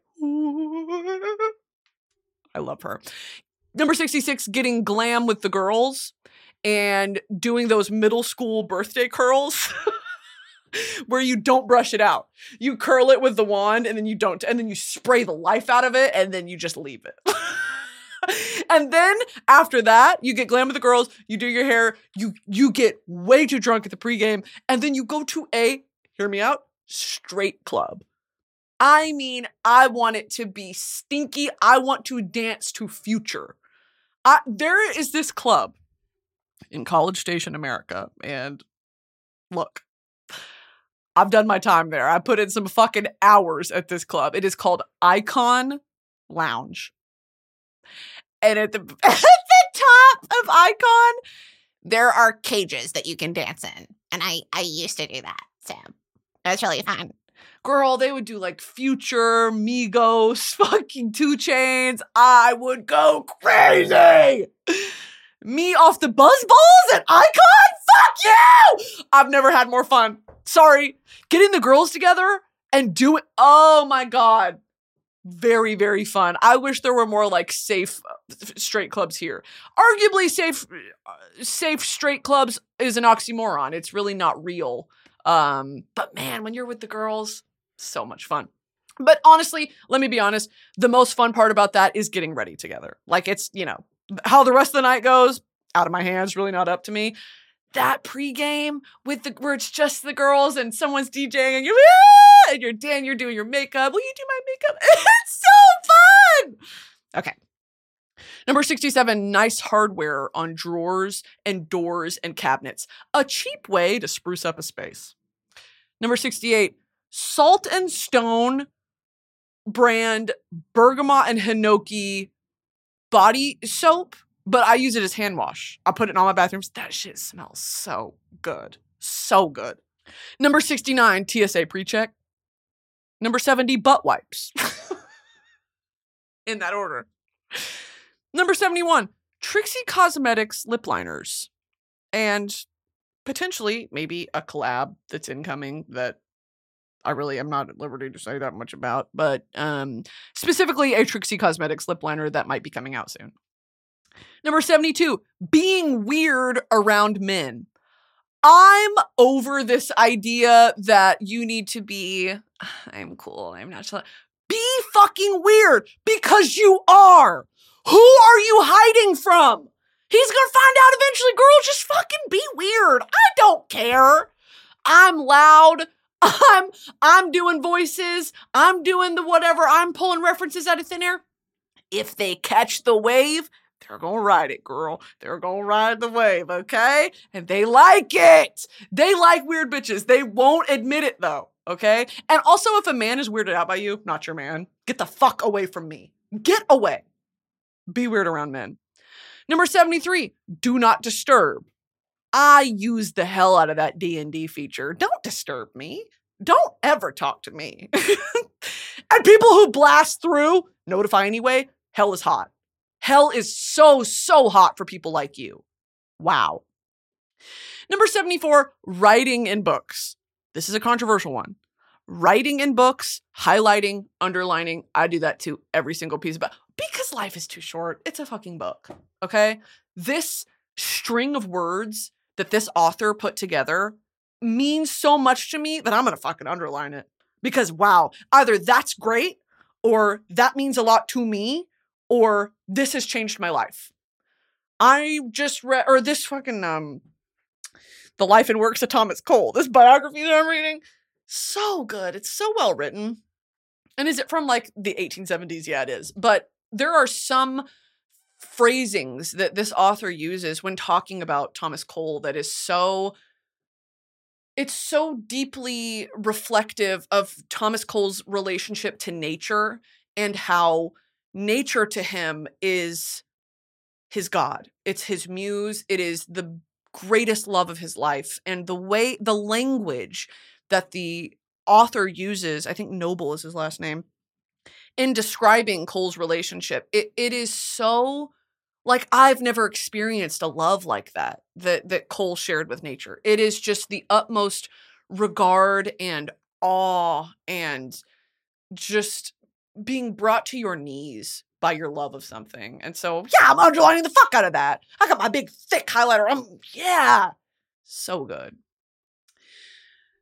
I love her. Number 66, getting glam with the girls and doing those middle school birthday curls. where you don't brush it out. You curl it with the wand and then you don't, and then you spray the life out of it and then you just leave it. And then after that, you get glam with the girls, you do your hair, you get way too drunk at the pregame, and then you go to hear me out, straight club. I mean, I want it to be stinky. I want to dance to Future. There is this club in College Station, America, and look, I've done my time there. I put in some fucking hours at this club. It is called Icon Lounge. And at the top of Icon, There are cages that you can dance in. And I used to do that. So that's really fun. girl, they would do like Future, Migos, fucking 2 Chainz. I would go crazy. Me off the buzz balls at Icon? Fuck you! I've never had more fun. Sorry. Getting the girls together and do it. Oh my God. Very, very fun. I wish there were more like safe straight clubs here. Arguably safe straight clubs is an oxymoron. It's really not real. But man, when you're with the girls, so much fun. But honestly, let me be honest, the most fun part about that is getting ready together. Like it's, you know, how the rest of the night goes, out of my hands, really not up to me. That pregame with where it's just the girls and someone's DJing and you're doing your makeup. Will you do my makeup? It's so fun. Okay. Number 67, nice hardware on drawers and doors and cabinets. A cheap way to spruce up a space. Number 68, Salt and Stone brand bergamot and hinoki body soap, but I use it as hand wash. I put it in all my bathrooms. That shit smells so good. So good. Number 69, TSA pre-check. Number 70, butt wipes. In that order. Number 71, Trixie Cosmetics lip liners. And potentially maybe a collab that's incoming that I really am not at liberty to say that much about. But specifically a Trixie Cosmetics lip liner that might be coming out soon. Number 72, being weird around men. I'm over this idea that you need to be, I'm cool, I'm not, be fucking weird because you are. Who are you hiding from? He's gonna find out eventually, girl, just fucking be weird. I don't care. I'm loud. I'm doing voices. I'm doing the whatever. I'm pulling references out of thin air. If they catch the wave, they're gonna ride it, girl. They're gonna ride the wave, okay? And they like it. They like weird bitches. They won't admit it though, okay? And also, if a man is weirded out by you, not your man, get the fuck away from me. Get away. Be weird around men. Number 73, do not disturb. I use the hell out of that D&D feature. Don't disturb me. Don't ever talk to me. And people who blast through, notify anyway, hell is hot. Hell is so, so hot for people like you. Wow. Number 74, writing in books. This is a controversial one. Writing in books, highlighting, underlining. I do that too. Every single piece of it. Because life is too short. It's a fucking book. Okay? This string of words that this author put together means so much to me that I'm going to fucking underline it. Because wow, either that's great or that means a lot to me or this has changed my life. I just read, or this fucking, The Life and Works of Thomas Cole, this biography that I'm reading, so good. It's so well written. And is it from like the 1870s? Yeah, it is. But there are some phrasings that this author uses when talking about Thomas Cole that is so, it's so deeply reflective of Thomas Cole's relationship to nature and how nature to him is his God. It's his muse. It is the greatest love of his life. And the way, the language that the author uses, I think Noble is his last name, in describing Cole's relationship, it is so, like, I've never experienced a love like that Cole shared with nature. It is just the utmost regard and awe and just being brought to your knees by your love of something. And so, yeah, I'm underlining the fuck out of that. I got my big, thick highlighter. Yeah. So good.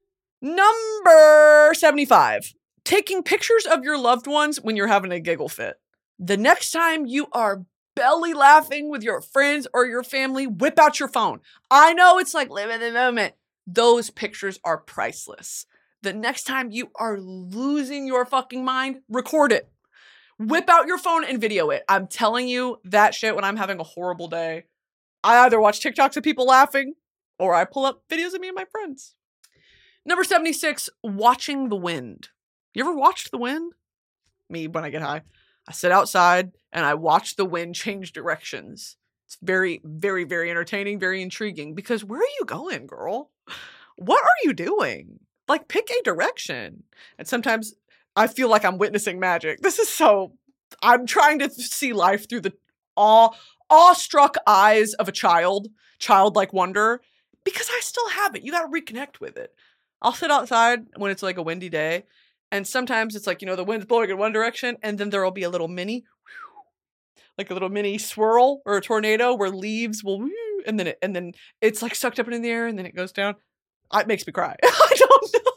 Number 75. Taking pictures of your loved ones when you're having a giggle fit. The next time you are belly laughing with your friends or your family, whip out your phone. I know it's like live in the moment. Those pictures are priceless. The next time you are losing your fucking mind, record it. Whip out your phone and video it. I'm telling you that shit when I'm having a horrible day. I either watch TikToks of people laughing or I pull up videos of me and my friends. Number 76, watching the wind. You ever watched the wind? Me, when I get high. I sit outside and I watch the wind change directions. It's very, very, very entertaining, very intriguing because where are you going, girl? What are you doing? Like, pick a direction. And sometimes I feel like I'm witnessing magic. I'm trying to see life through the awestruck eyes of a childlike wonder, because I still have it. You got to reconnect with it. I'll sit outside when it's like a windy day, and sometimes it's like, the wind's blowing in one direction, and then there'll be a little mini swirl or a tornado where leaves will, and then it's like sucked up in the air, and then it goes down. It makes me cry. I don't know.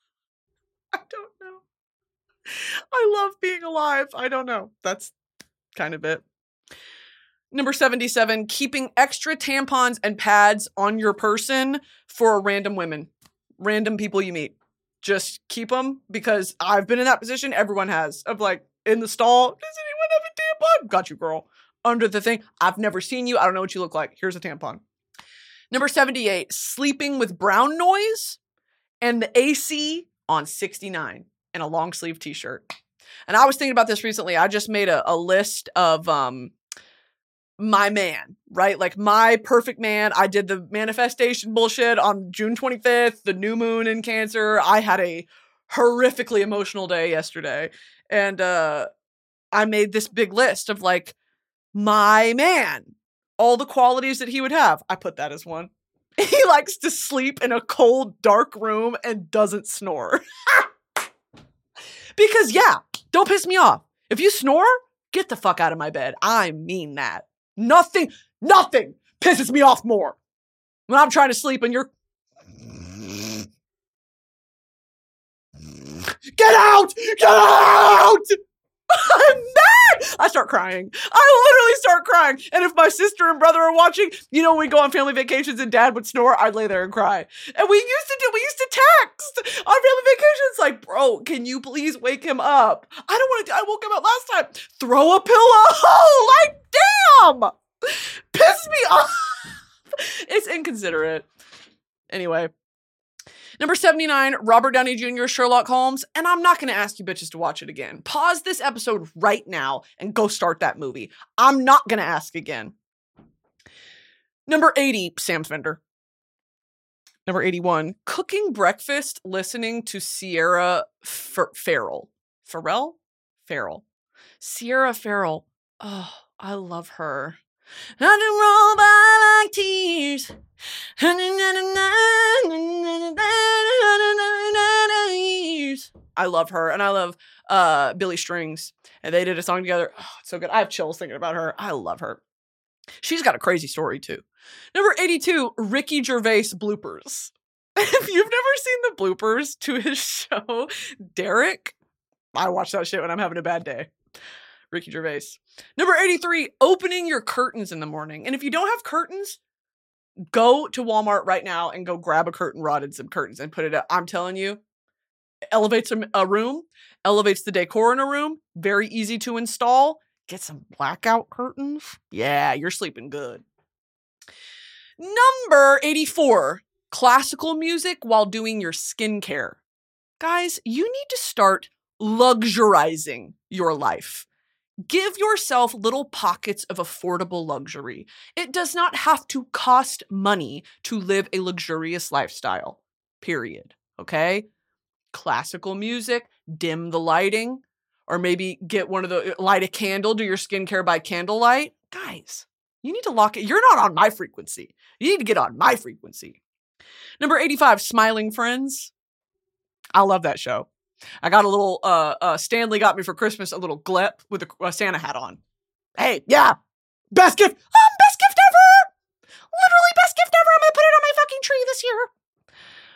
I love being alive. I don't know. That's kind of it. Number 77, keeping extra tampons and pads on your person for random people you meet. Just keep them, because I've been in that position. Everyone has, of like, in the stall, does anyone have a tampon? Got you, girl. Under the thing. I've never seen you. I don't know what you look like. Here's a tampon. Number 78, sleeping with brown noise and the AC on 69 and a long sleeve t-shirt. And I was thinking about this recently. I just made a list of my man, right? Like my perfect man. I did the manifestation bullshit on June 25th, the new moon in Cancer. I had a horrifically emotional day yesterday. And I made this big list of like my man, all the qualities that he would have. I put that as one. He likes to sleep in a cold, dark room and doesn't snore. Because don't piss me off. If you snore, get the fuck out of my bed. I mean that. Nothing pisses me off more when I'm trying to sleep and you're... Get out! I'm mad! I start crying. I literally start crying. And if my sister and brother are watching, when we go on family vacations and dad would snore, I'd lay there and cry. And we used to text on family vacations like, bro, can you please wake him up? I woke him up last time. Throw a pillow! Like, damn! Piss me off! It's inconsiderate. Anyway. Number 79, Robert Downey Jr. Sherlock Holmes. And I'm not going to ask you bitches to watch it again. Pause this episode right now and go start that movie. I'm not going to ask again. Number 80, Sam Fender. Number 81, cooking breakfast listening to Sierra Farrell. Sierra Farrell. Oh, I love her. I didn't roll by like tears. I love her, and I love Billy Strings, and they did a song together. Oh, it's so good. I have chills thinking about her. I love her. She's got a crazy story too. Number 82, Ricky Gervais bloopers. If you've never seen the bloopers to his show, Derek, I watch that shit when I'm having a bad day. Ricky Gervais. Number 83, opening your curtains in the morning. And if you don't have curtains, go to Walmart right now and go grab a curtain rod and some curtains and put it up. I'm telling you, elevates a room, elevates the decor in a room. Very easy to install. Get some blackout curtains. Yeah, you're sleeping good. Number 84, classical music while doing your skincare. Guys, you need to start luxurizing your life. Give yourself little pockets of affordable luxury. It does not have to cost money to live a luxurious lifestyle, period. Okay? Classical music, dim the lighting, or maybe light a candle, do your skincare by candlelight. Guys, you need to lock it. You're not on my frequency. You need to get on my frequency. Number 85, Smiling Friends. I love that show. I got a little, Stanley got me for Christmas a little glep with a Santa hat on. Hey, yeah. Best gift. Best gift ever. Literally best gift ever. I'm going to put it on my fucking tree this year.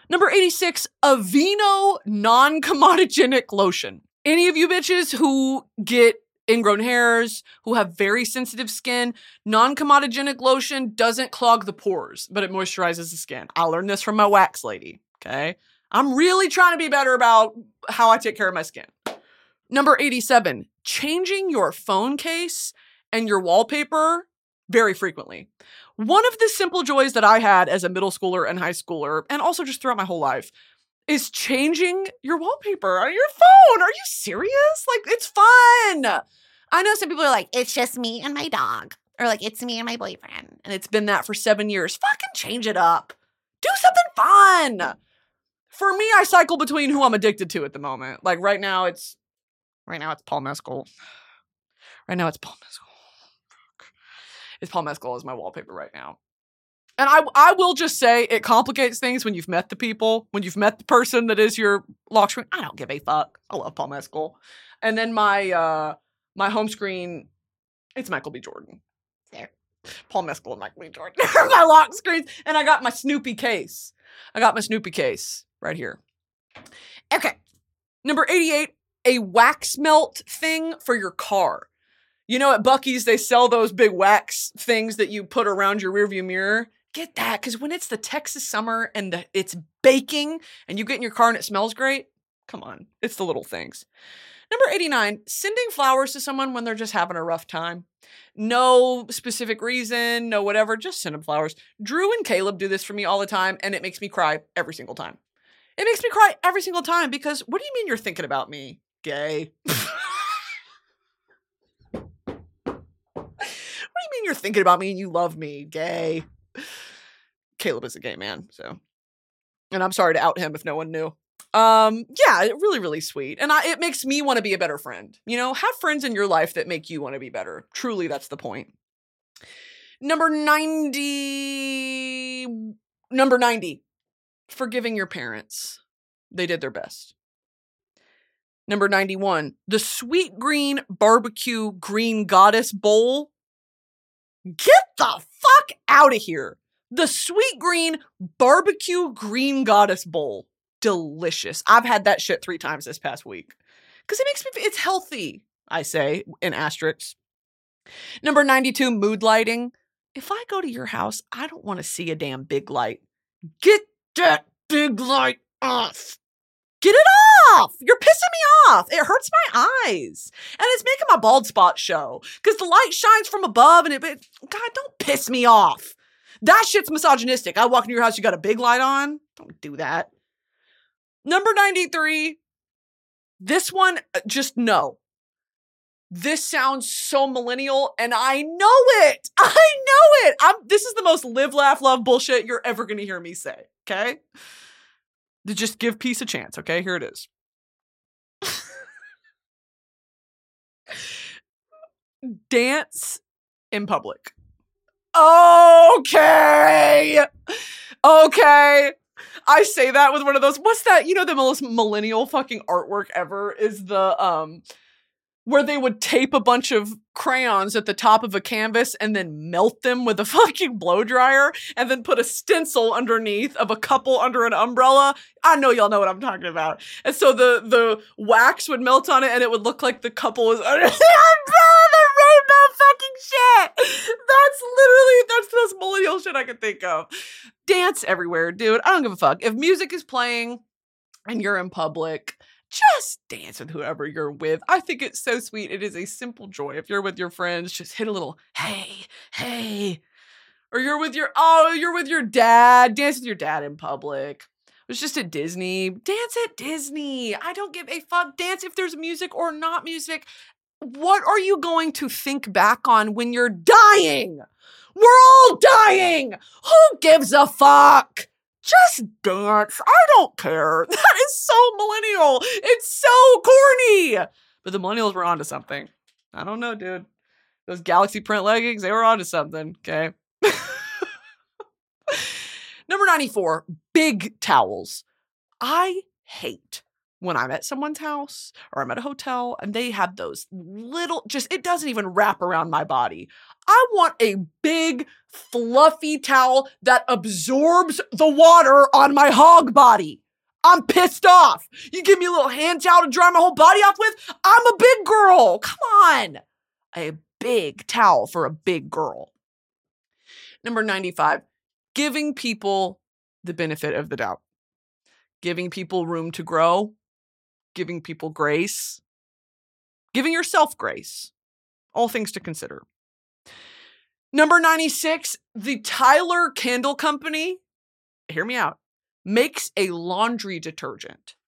Number 86, Aveeno non-comedogenic lotion. Any of you bitches who get ingrown hairs, who have very sensitive skin, non-comedogenic lotion doesn't clog the pores, but it moisturizes the skin. I learned this from my wax lady, okay? I'm really trying to be better about how I take care of my skin. Number 87, changing your phone case and your wallpaper very frequently. One of the simple joys that I had as a middle schooler and high schooler, and also just throughout my whole life, is changing your wallpaper on your phone. Are you serious? Like, it's fun. I know some people are like, It's just me and my dog. Or like, it's me and my boyfriend. and it's been that for 7 years. Fucking change it up. Do something fun. For me, I cycle between who I'm addicted to at the moment. Like right now it's Paul Mescal. Right now it's Paul Mescal. It's Paul Mescal as my wallpaper right now. And I will just say it complicates things when you've met the people, when you've met the person that is your lock screen. I don't give a fuck. I love Paul Mescal. And then my home screen, it's Michael B. Jordan. There. Paul Mescal and Michael B. Jordan are my lock screens. And I got my Snoopy case. Right here. Okay. Number 88, a wax melt thing for your car. You know, at Buc-ee's, they sell those big wax things that you put around your rearview mirror. Get that, because when it's the Texas summer and it's baking and you get in your car and it smells great, come on, it's the little things. Number 89, sending flowers to someone when they're just having a rough time. No specific reason, no whatever, just send them flowers. Drew and Caleb do this for me all the time, and it makes me cry every single time. It makes me cry every single time because what do you mean you're thinking about me, gay? What do you mean you're thinking about me and you love me, gay? Caleb is a gay man, so. And I'm sorry to out him if no one knew. Yeah, really, really sweet. And it makes me want to be a better friend. You know, have friends in your life that make you want to be better. Truly, that's the point. Number 90, forgiving your parents. They did their best. Number 91, the Sweet Green Barbecue Green Goddess Bowl. Get the fuck out of here. The Sweet Green Barbecue Green Goddess Bowl. Delicious. I've had that shit 3 times this past week. Because it's healthy, I say, in asterisks. Number 92, mood lighting. If I go to your house, I don't want to see a damn big light. Get that big light off. Get it off. You're pissing me off. It hurts my eyes. And it's making my bald spot show. Because the light shines from above and God, don't piss me off. That shit's misogynistic. I walk into your house, you got a big light on. Don't do that. Number 93. This one, just no. This sounds so millennial, and I know it. This is the most live, laugh, love bullshit you're ever going to hear me say, okay? To just give peace a chance, okay? Here it is. Dance in public. Okay. I say that with one of those, what's that? You know, the most millennial fucking artwork ever is the, where they would tape a bunch of crayons at the top of a canvas and then melt them with a fucking blow dryer and then put a stencil underneath of a couple under an umbrella. I know y'all know what I'm talking about. And so the wax would melt on it and it would look like the couple was under the umbrella, the rainbow fucking shit. That's the most millennial shit I can think of. Dance everywhere, dude. I don't give a fuck. If music is playing and you're in public, just dance with whoever you're with. I think it's so sweet. It is a simple joy. If you're with your friends, just hit a little, hey. Or you're with your dad. Dance with your dad in public. It was just at Disney. Dance at Disney. I don't give a fuck. Dance if there's music or not music. What are you going to think back on when you're dying? We're all dying. Who gives a fuck? Just dance. I don't care. That is so millennial. It's so corny. But the millennials were onto something. I don't know, dude. Those galaxy print leggings, they were onto something, okay? Number 94, big towels. I hate when I'm at someone's house or I'm at a hotel and they have those little, just, it doesn't even wrap around my body. I want a big, fluffy towel that absorbs the water on my hog body. I'm pissed off. You give me a little hand towel to dry my whole body off with? I'm a big girl. Come on. A big towel for a big girl. Number 95, giving people the benefit of the doubt. Giving people room to grow. Giving people grace. Giving yourself grace. All things to consider. Number 96, the Tyler Candle Company, hear me out, makes a laundry detergent.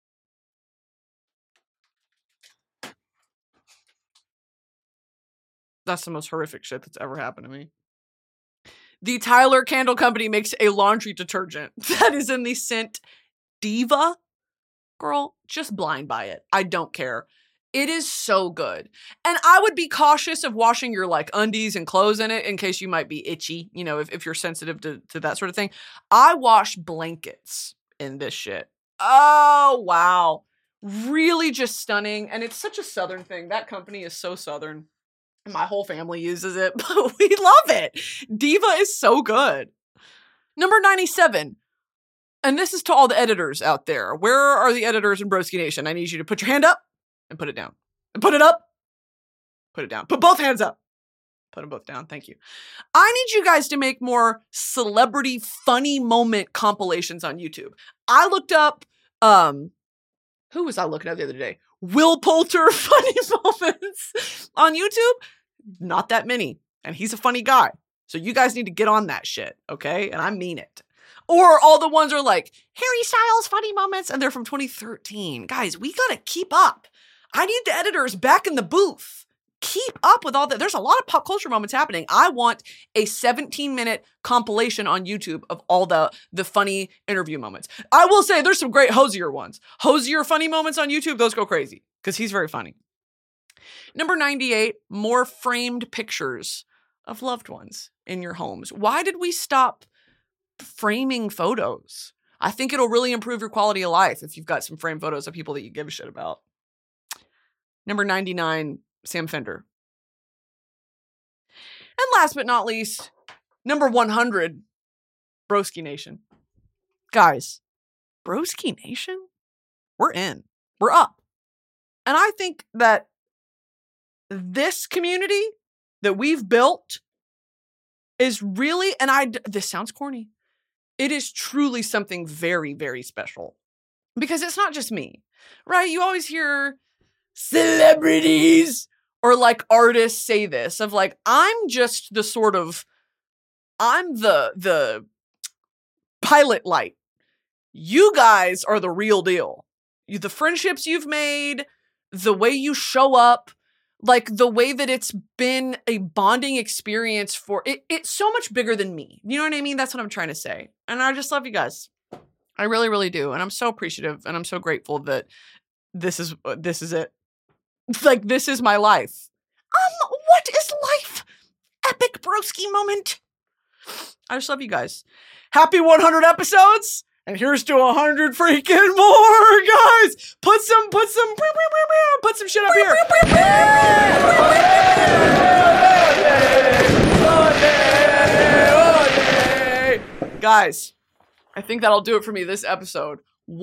That's the most horrific shit that's ever happened to me. The Tyler Candle Company makes a laundry detergent that is in the scent Diva. Girl, just blind buy it. I don't care. It is so good. And I would be cautious of washing your like undies and clothes in it in case you might be itchy, you know, if you're sensitive to that sort of thing. I wash blankets in this shit. Oh, wow. Really just stunning. And it's such a Southern thing. That company is so Southern. My whole family uses it, but we love it. Diva is so good. Number 97. And this is to all the editors out there. Where are the editors in Broski Nation? I need you to put your hand up and put it down. And put it up. Put it down. Put both hands up. Put them both down. Thank you. I need you guys to make more celebrity funny moment compilations on YouTube. I looked up, who was I looking at the other day? Will Poulter funny moments on YouTube. Not that many. And he's a funny guy. So you guys need to get on that shit. Okay. And I mean it. Or all the ones are like Harry Styles funny moments and they're from 2013. Guys, we got to keep up. I need the editors back in the booth. Keep up with all that. There's a lot of pop culture moments happening. I want a 17-minute compilation on YouTube of all the funny interview moments. I will say there's some great Hosier ones. Hosier funny moments on YouTube, those go crazy because he's very funny. Number 98, more framed pictures of loved ones in your homes. Why did we stop framing photos? I think it'll really improve your quality of life if you've got some framed photos of people that you give a shit about. Number 99, Sam Fender. And last but not least, number 100, Broski Nation. Guys, Broski Nation, we're in. We're up. And I think that this community that we've built is really, and this sounds corny, it is truly something very, very special. Because it's not just me, right? You always hear celebrities or like artists say this of like, I'm just the sort of, I'm the pilot light. You guys are the real deal. The friendships you've made, the way you show up, like the way that it's been a bonding experience for it. It's so much bigger than me. You know what I mean? That's what I'm trying to say. And I just love you guys. I really, really do. And I'm so appreciative and I'm so grateful that this is it. Like, this is my life. What is life? Epic broski moment. I just love you guys. Happy 100 episodes. And here's to 100 freaking more, guys. Put some shit up here. Guys, I think that'll do it for me this episode.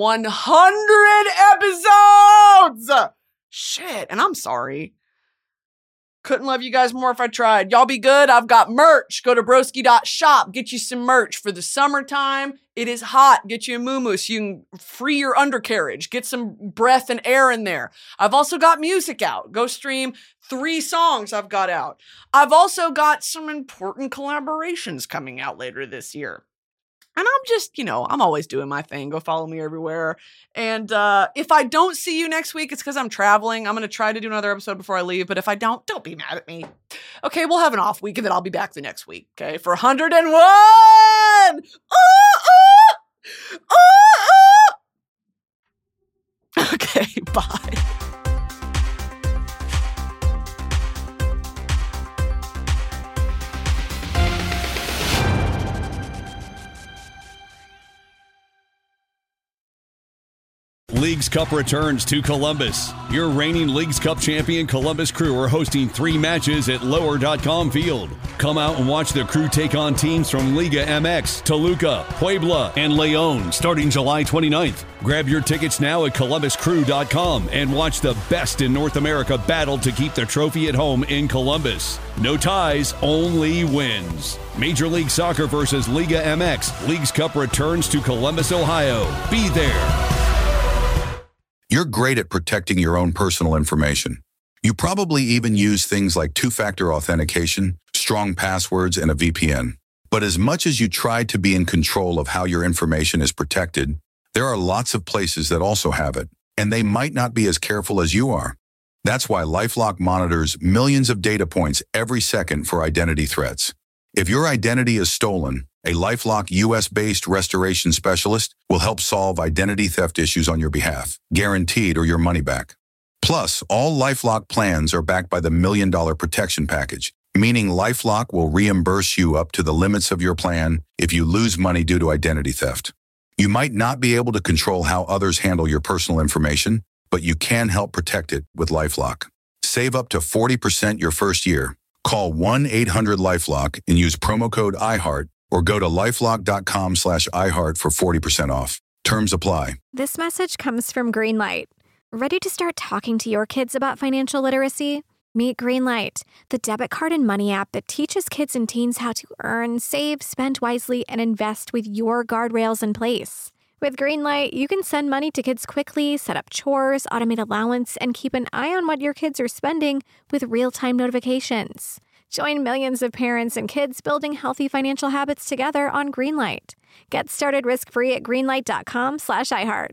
100 episodes! Shit, and I'm sorry. Couldn't love you guys more if I tried. Y'all be good. I've got merch. Go to broski.shop. Get you some merch for the summertime. It is hot. Get you a muumuu so you can free your undercarriage. Get some breath and air in there. I've also got music out. Go stream 3 songs I've got out. I've also got some important collaborations coming out later this year. And I'm just, I'm always doing my thing. Go follow me everywhere. And if I don't see you next week, it's because I'm traveling. I'm going to try to do another episode before I leave. But if I don't be mad at me. Okay, we'll have an off week and then I'll be back the next week. Okay, for 101! Okay, bye. Leagues Cup returns to Columbus. Your reigning Leagues Cup champion Columbus Crew are hosting 3 matches at Lower.com Field. Come out and watch the Crew take on teams from Liga MX, Toluca, Puebla, and Leon starting July 29th. Grab your tickets now at ColumbusCrew.com and watch the best in North America battle to keep the trophy at home in Columbus. No ties, only wins. Major League Soccer versus Liga MX. Leagues Cup returns to Columbus, Ohio. Be there. You're great at protecting your own personal information. You probably even use things like two-factor authentication, strong passwords, and a VPN. But as much as you try to be in control of how your information is protected, there are lots of places that also have it, and they might not be as careful as you are. That's why LifeLock monitors millions of data points every second for identity threats. If your identity is stolen, a LifeLock US-based restoration specialist will help solve identity theft issues on your behalf, guaranteed or your money back. Plus, all LifeLock plans are backed by the $1 Million Protection Package, meaning LifeLock will reimburse you up to the limits of your plan if you lose money due to identity theft. You might not be able to control how others handle your personal information, but you can help protect it with LifeLock. Save up to 40% your first year. Call 1-800-LifeLock and use promo code iHeart or go to lifelock.com/iHeart for 40% off. Terms apply. This message comes from Greenlight. Ready to start talking to your kids about financial literacy? Meet Greenlight, the debit card and money app that teaches kids and teens how to earn, save, spend wisely, and invest with your guardrails in place. With Greenlight, you can send money to kids quickly, set up chores, automate allowance, and keep an eye on what your kids are spending with real-time notifications. Join millions of parents and kids building healthy financial habits together on Greenlight. Get started risk-free at greenlight.com/iHeart.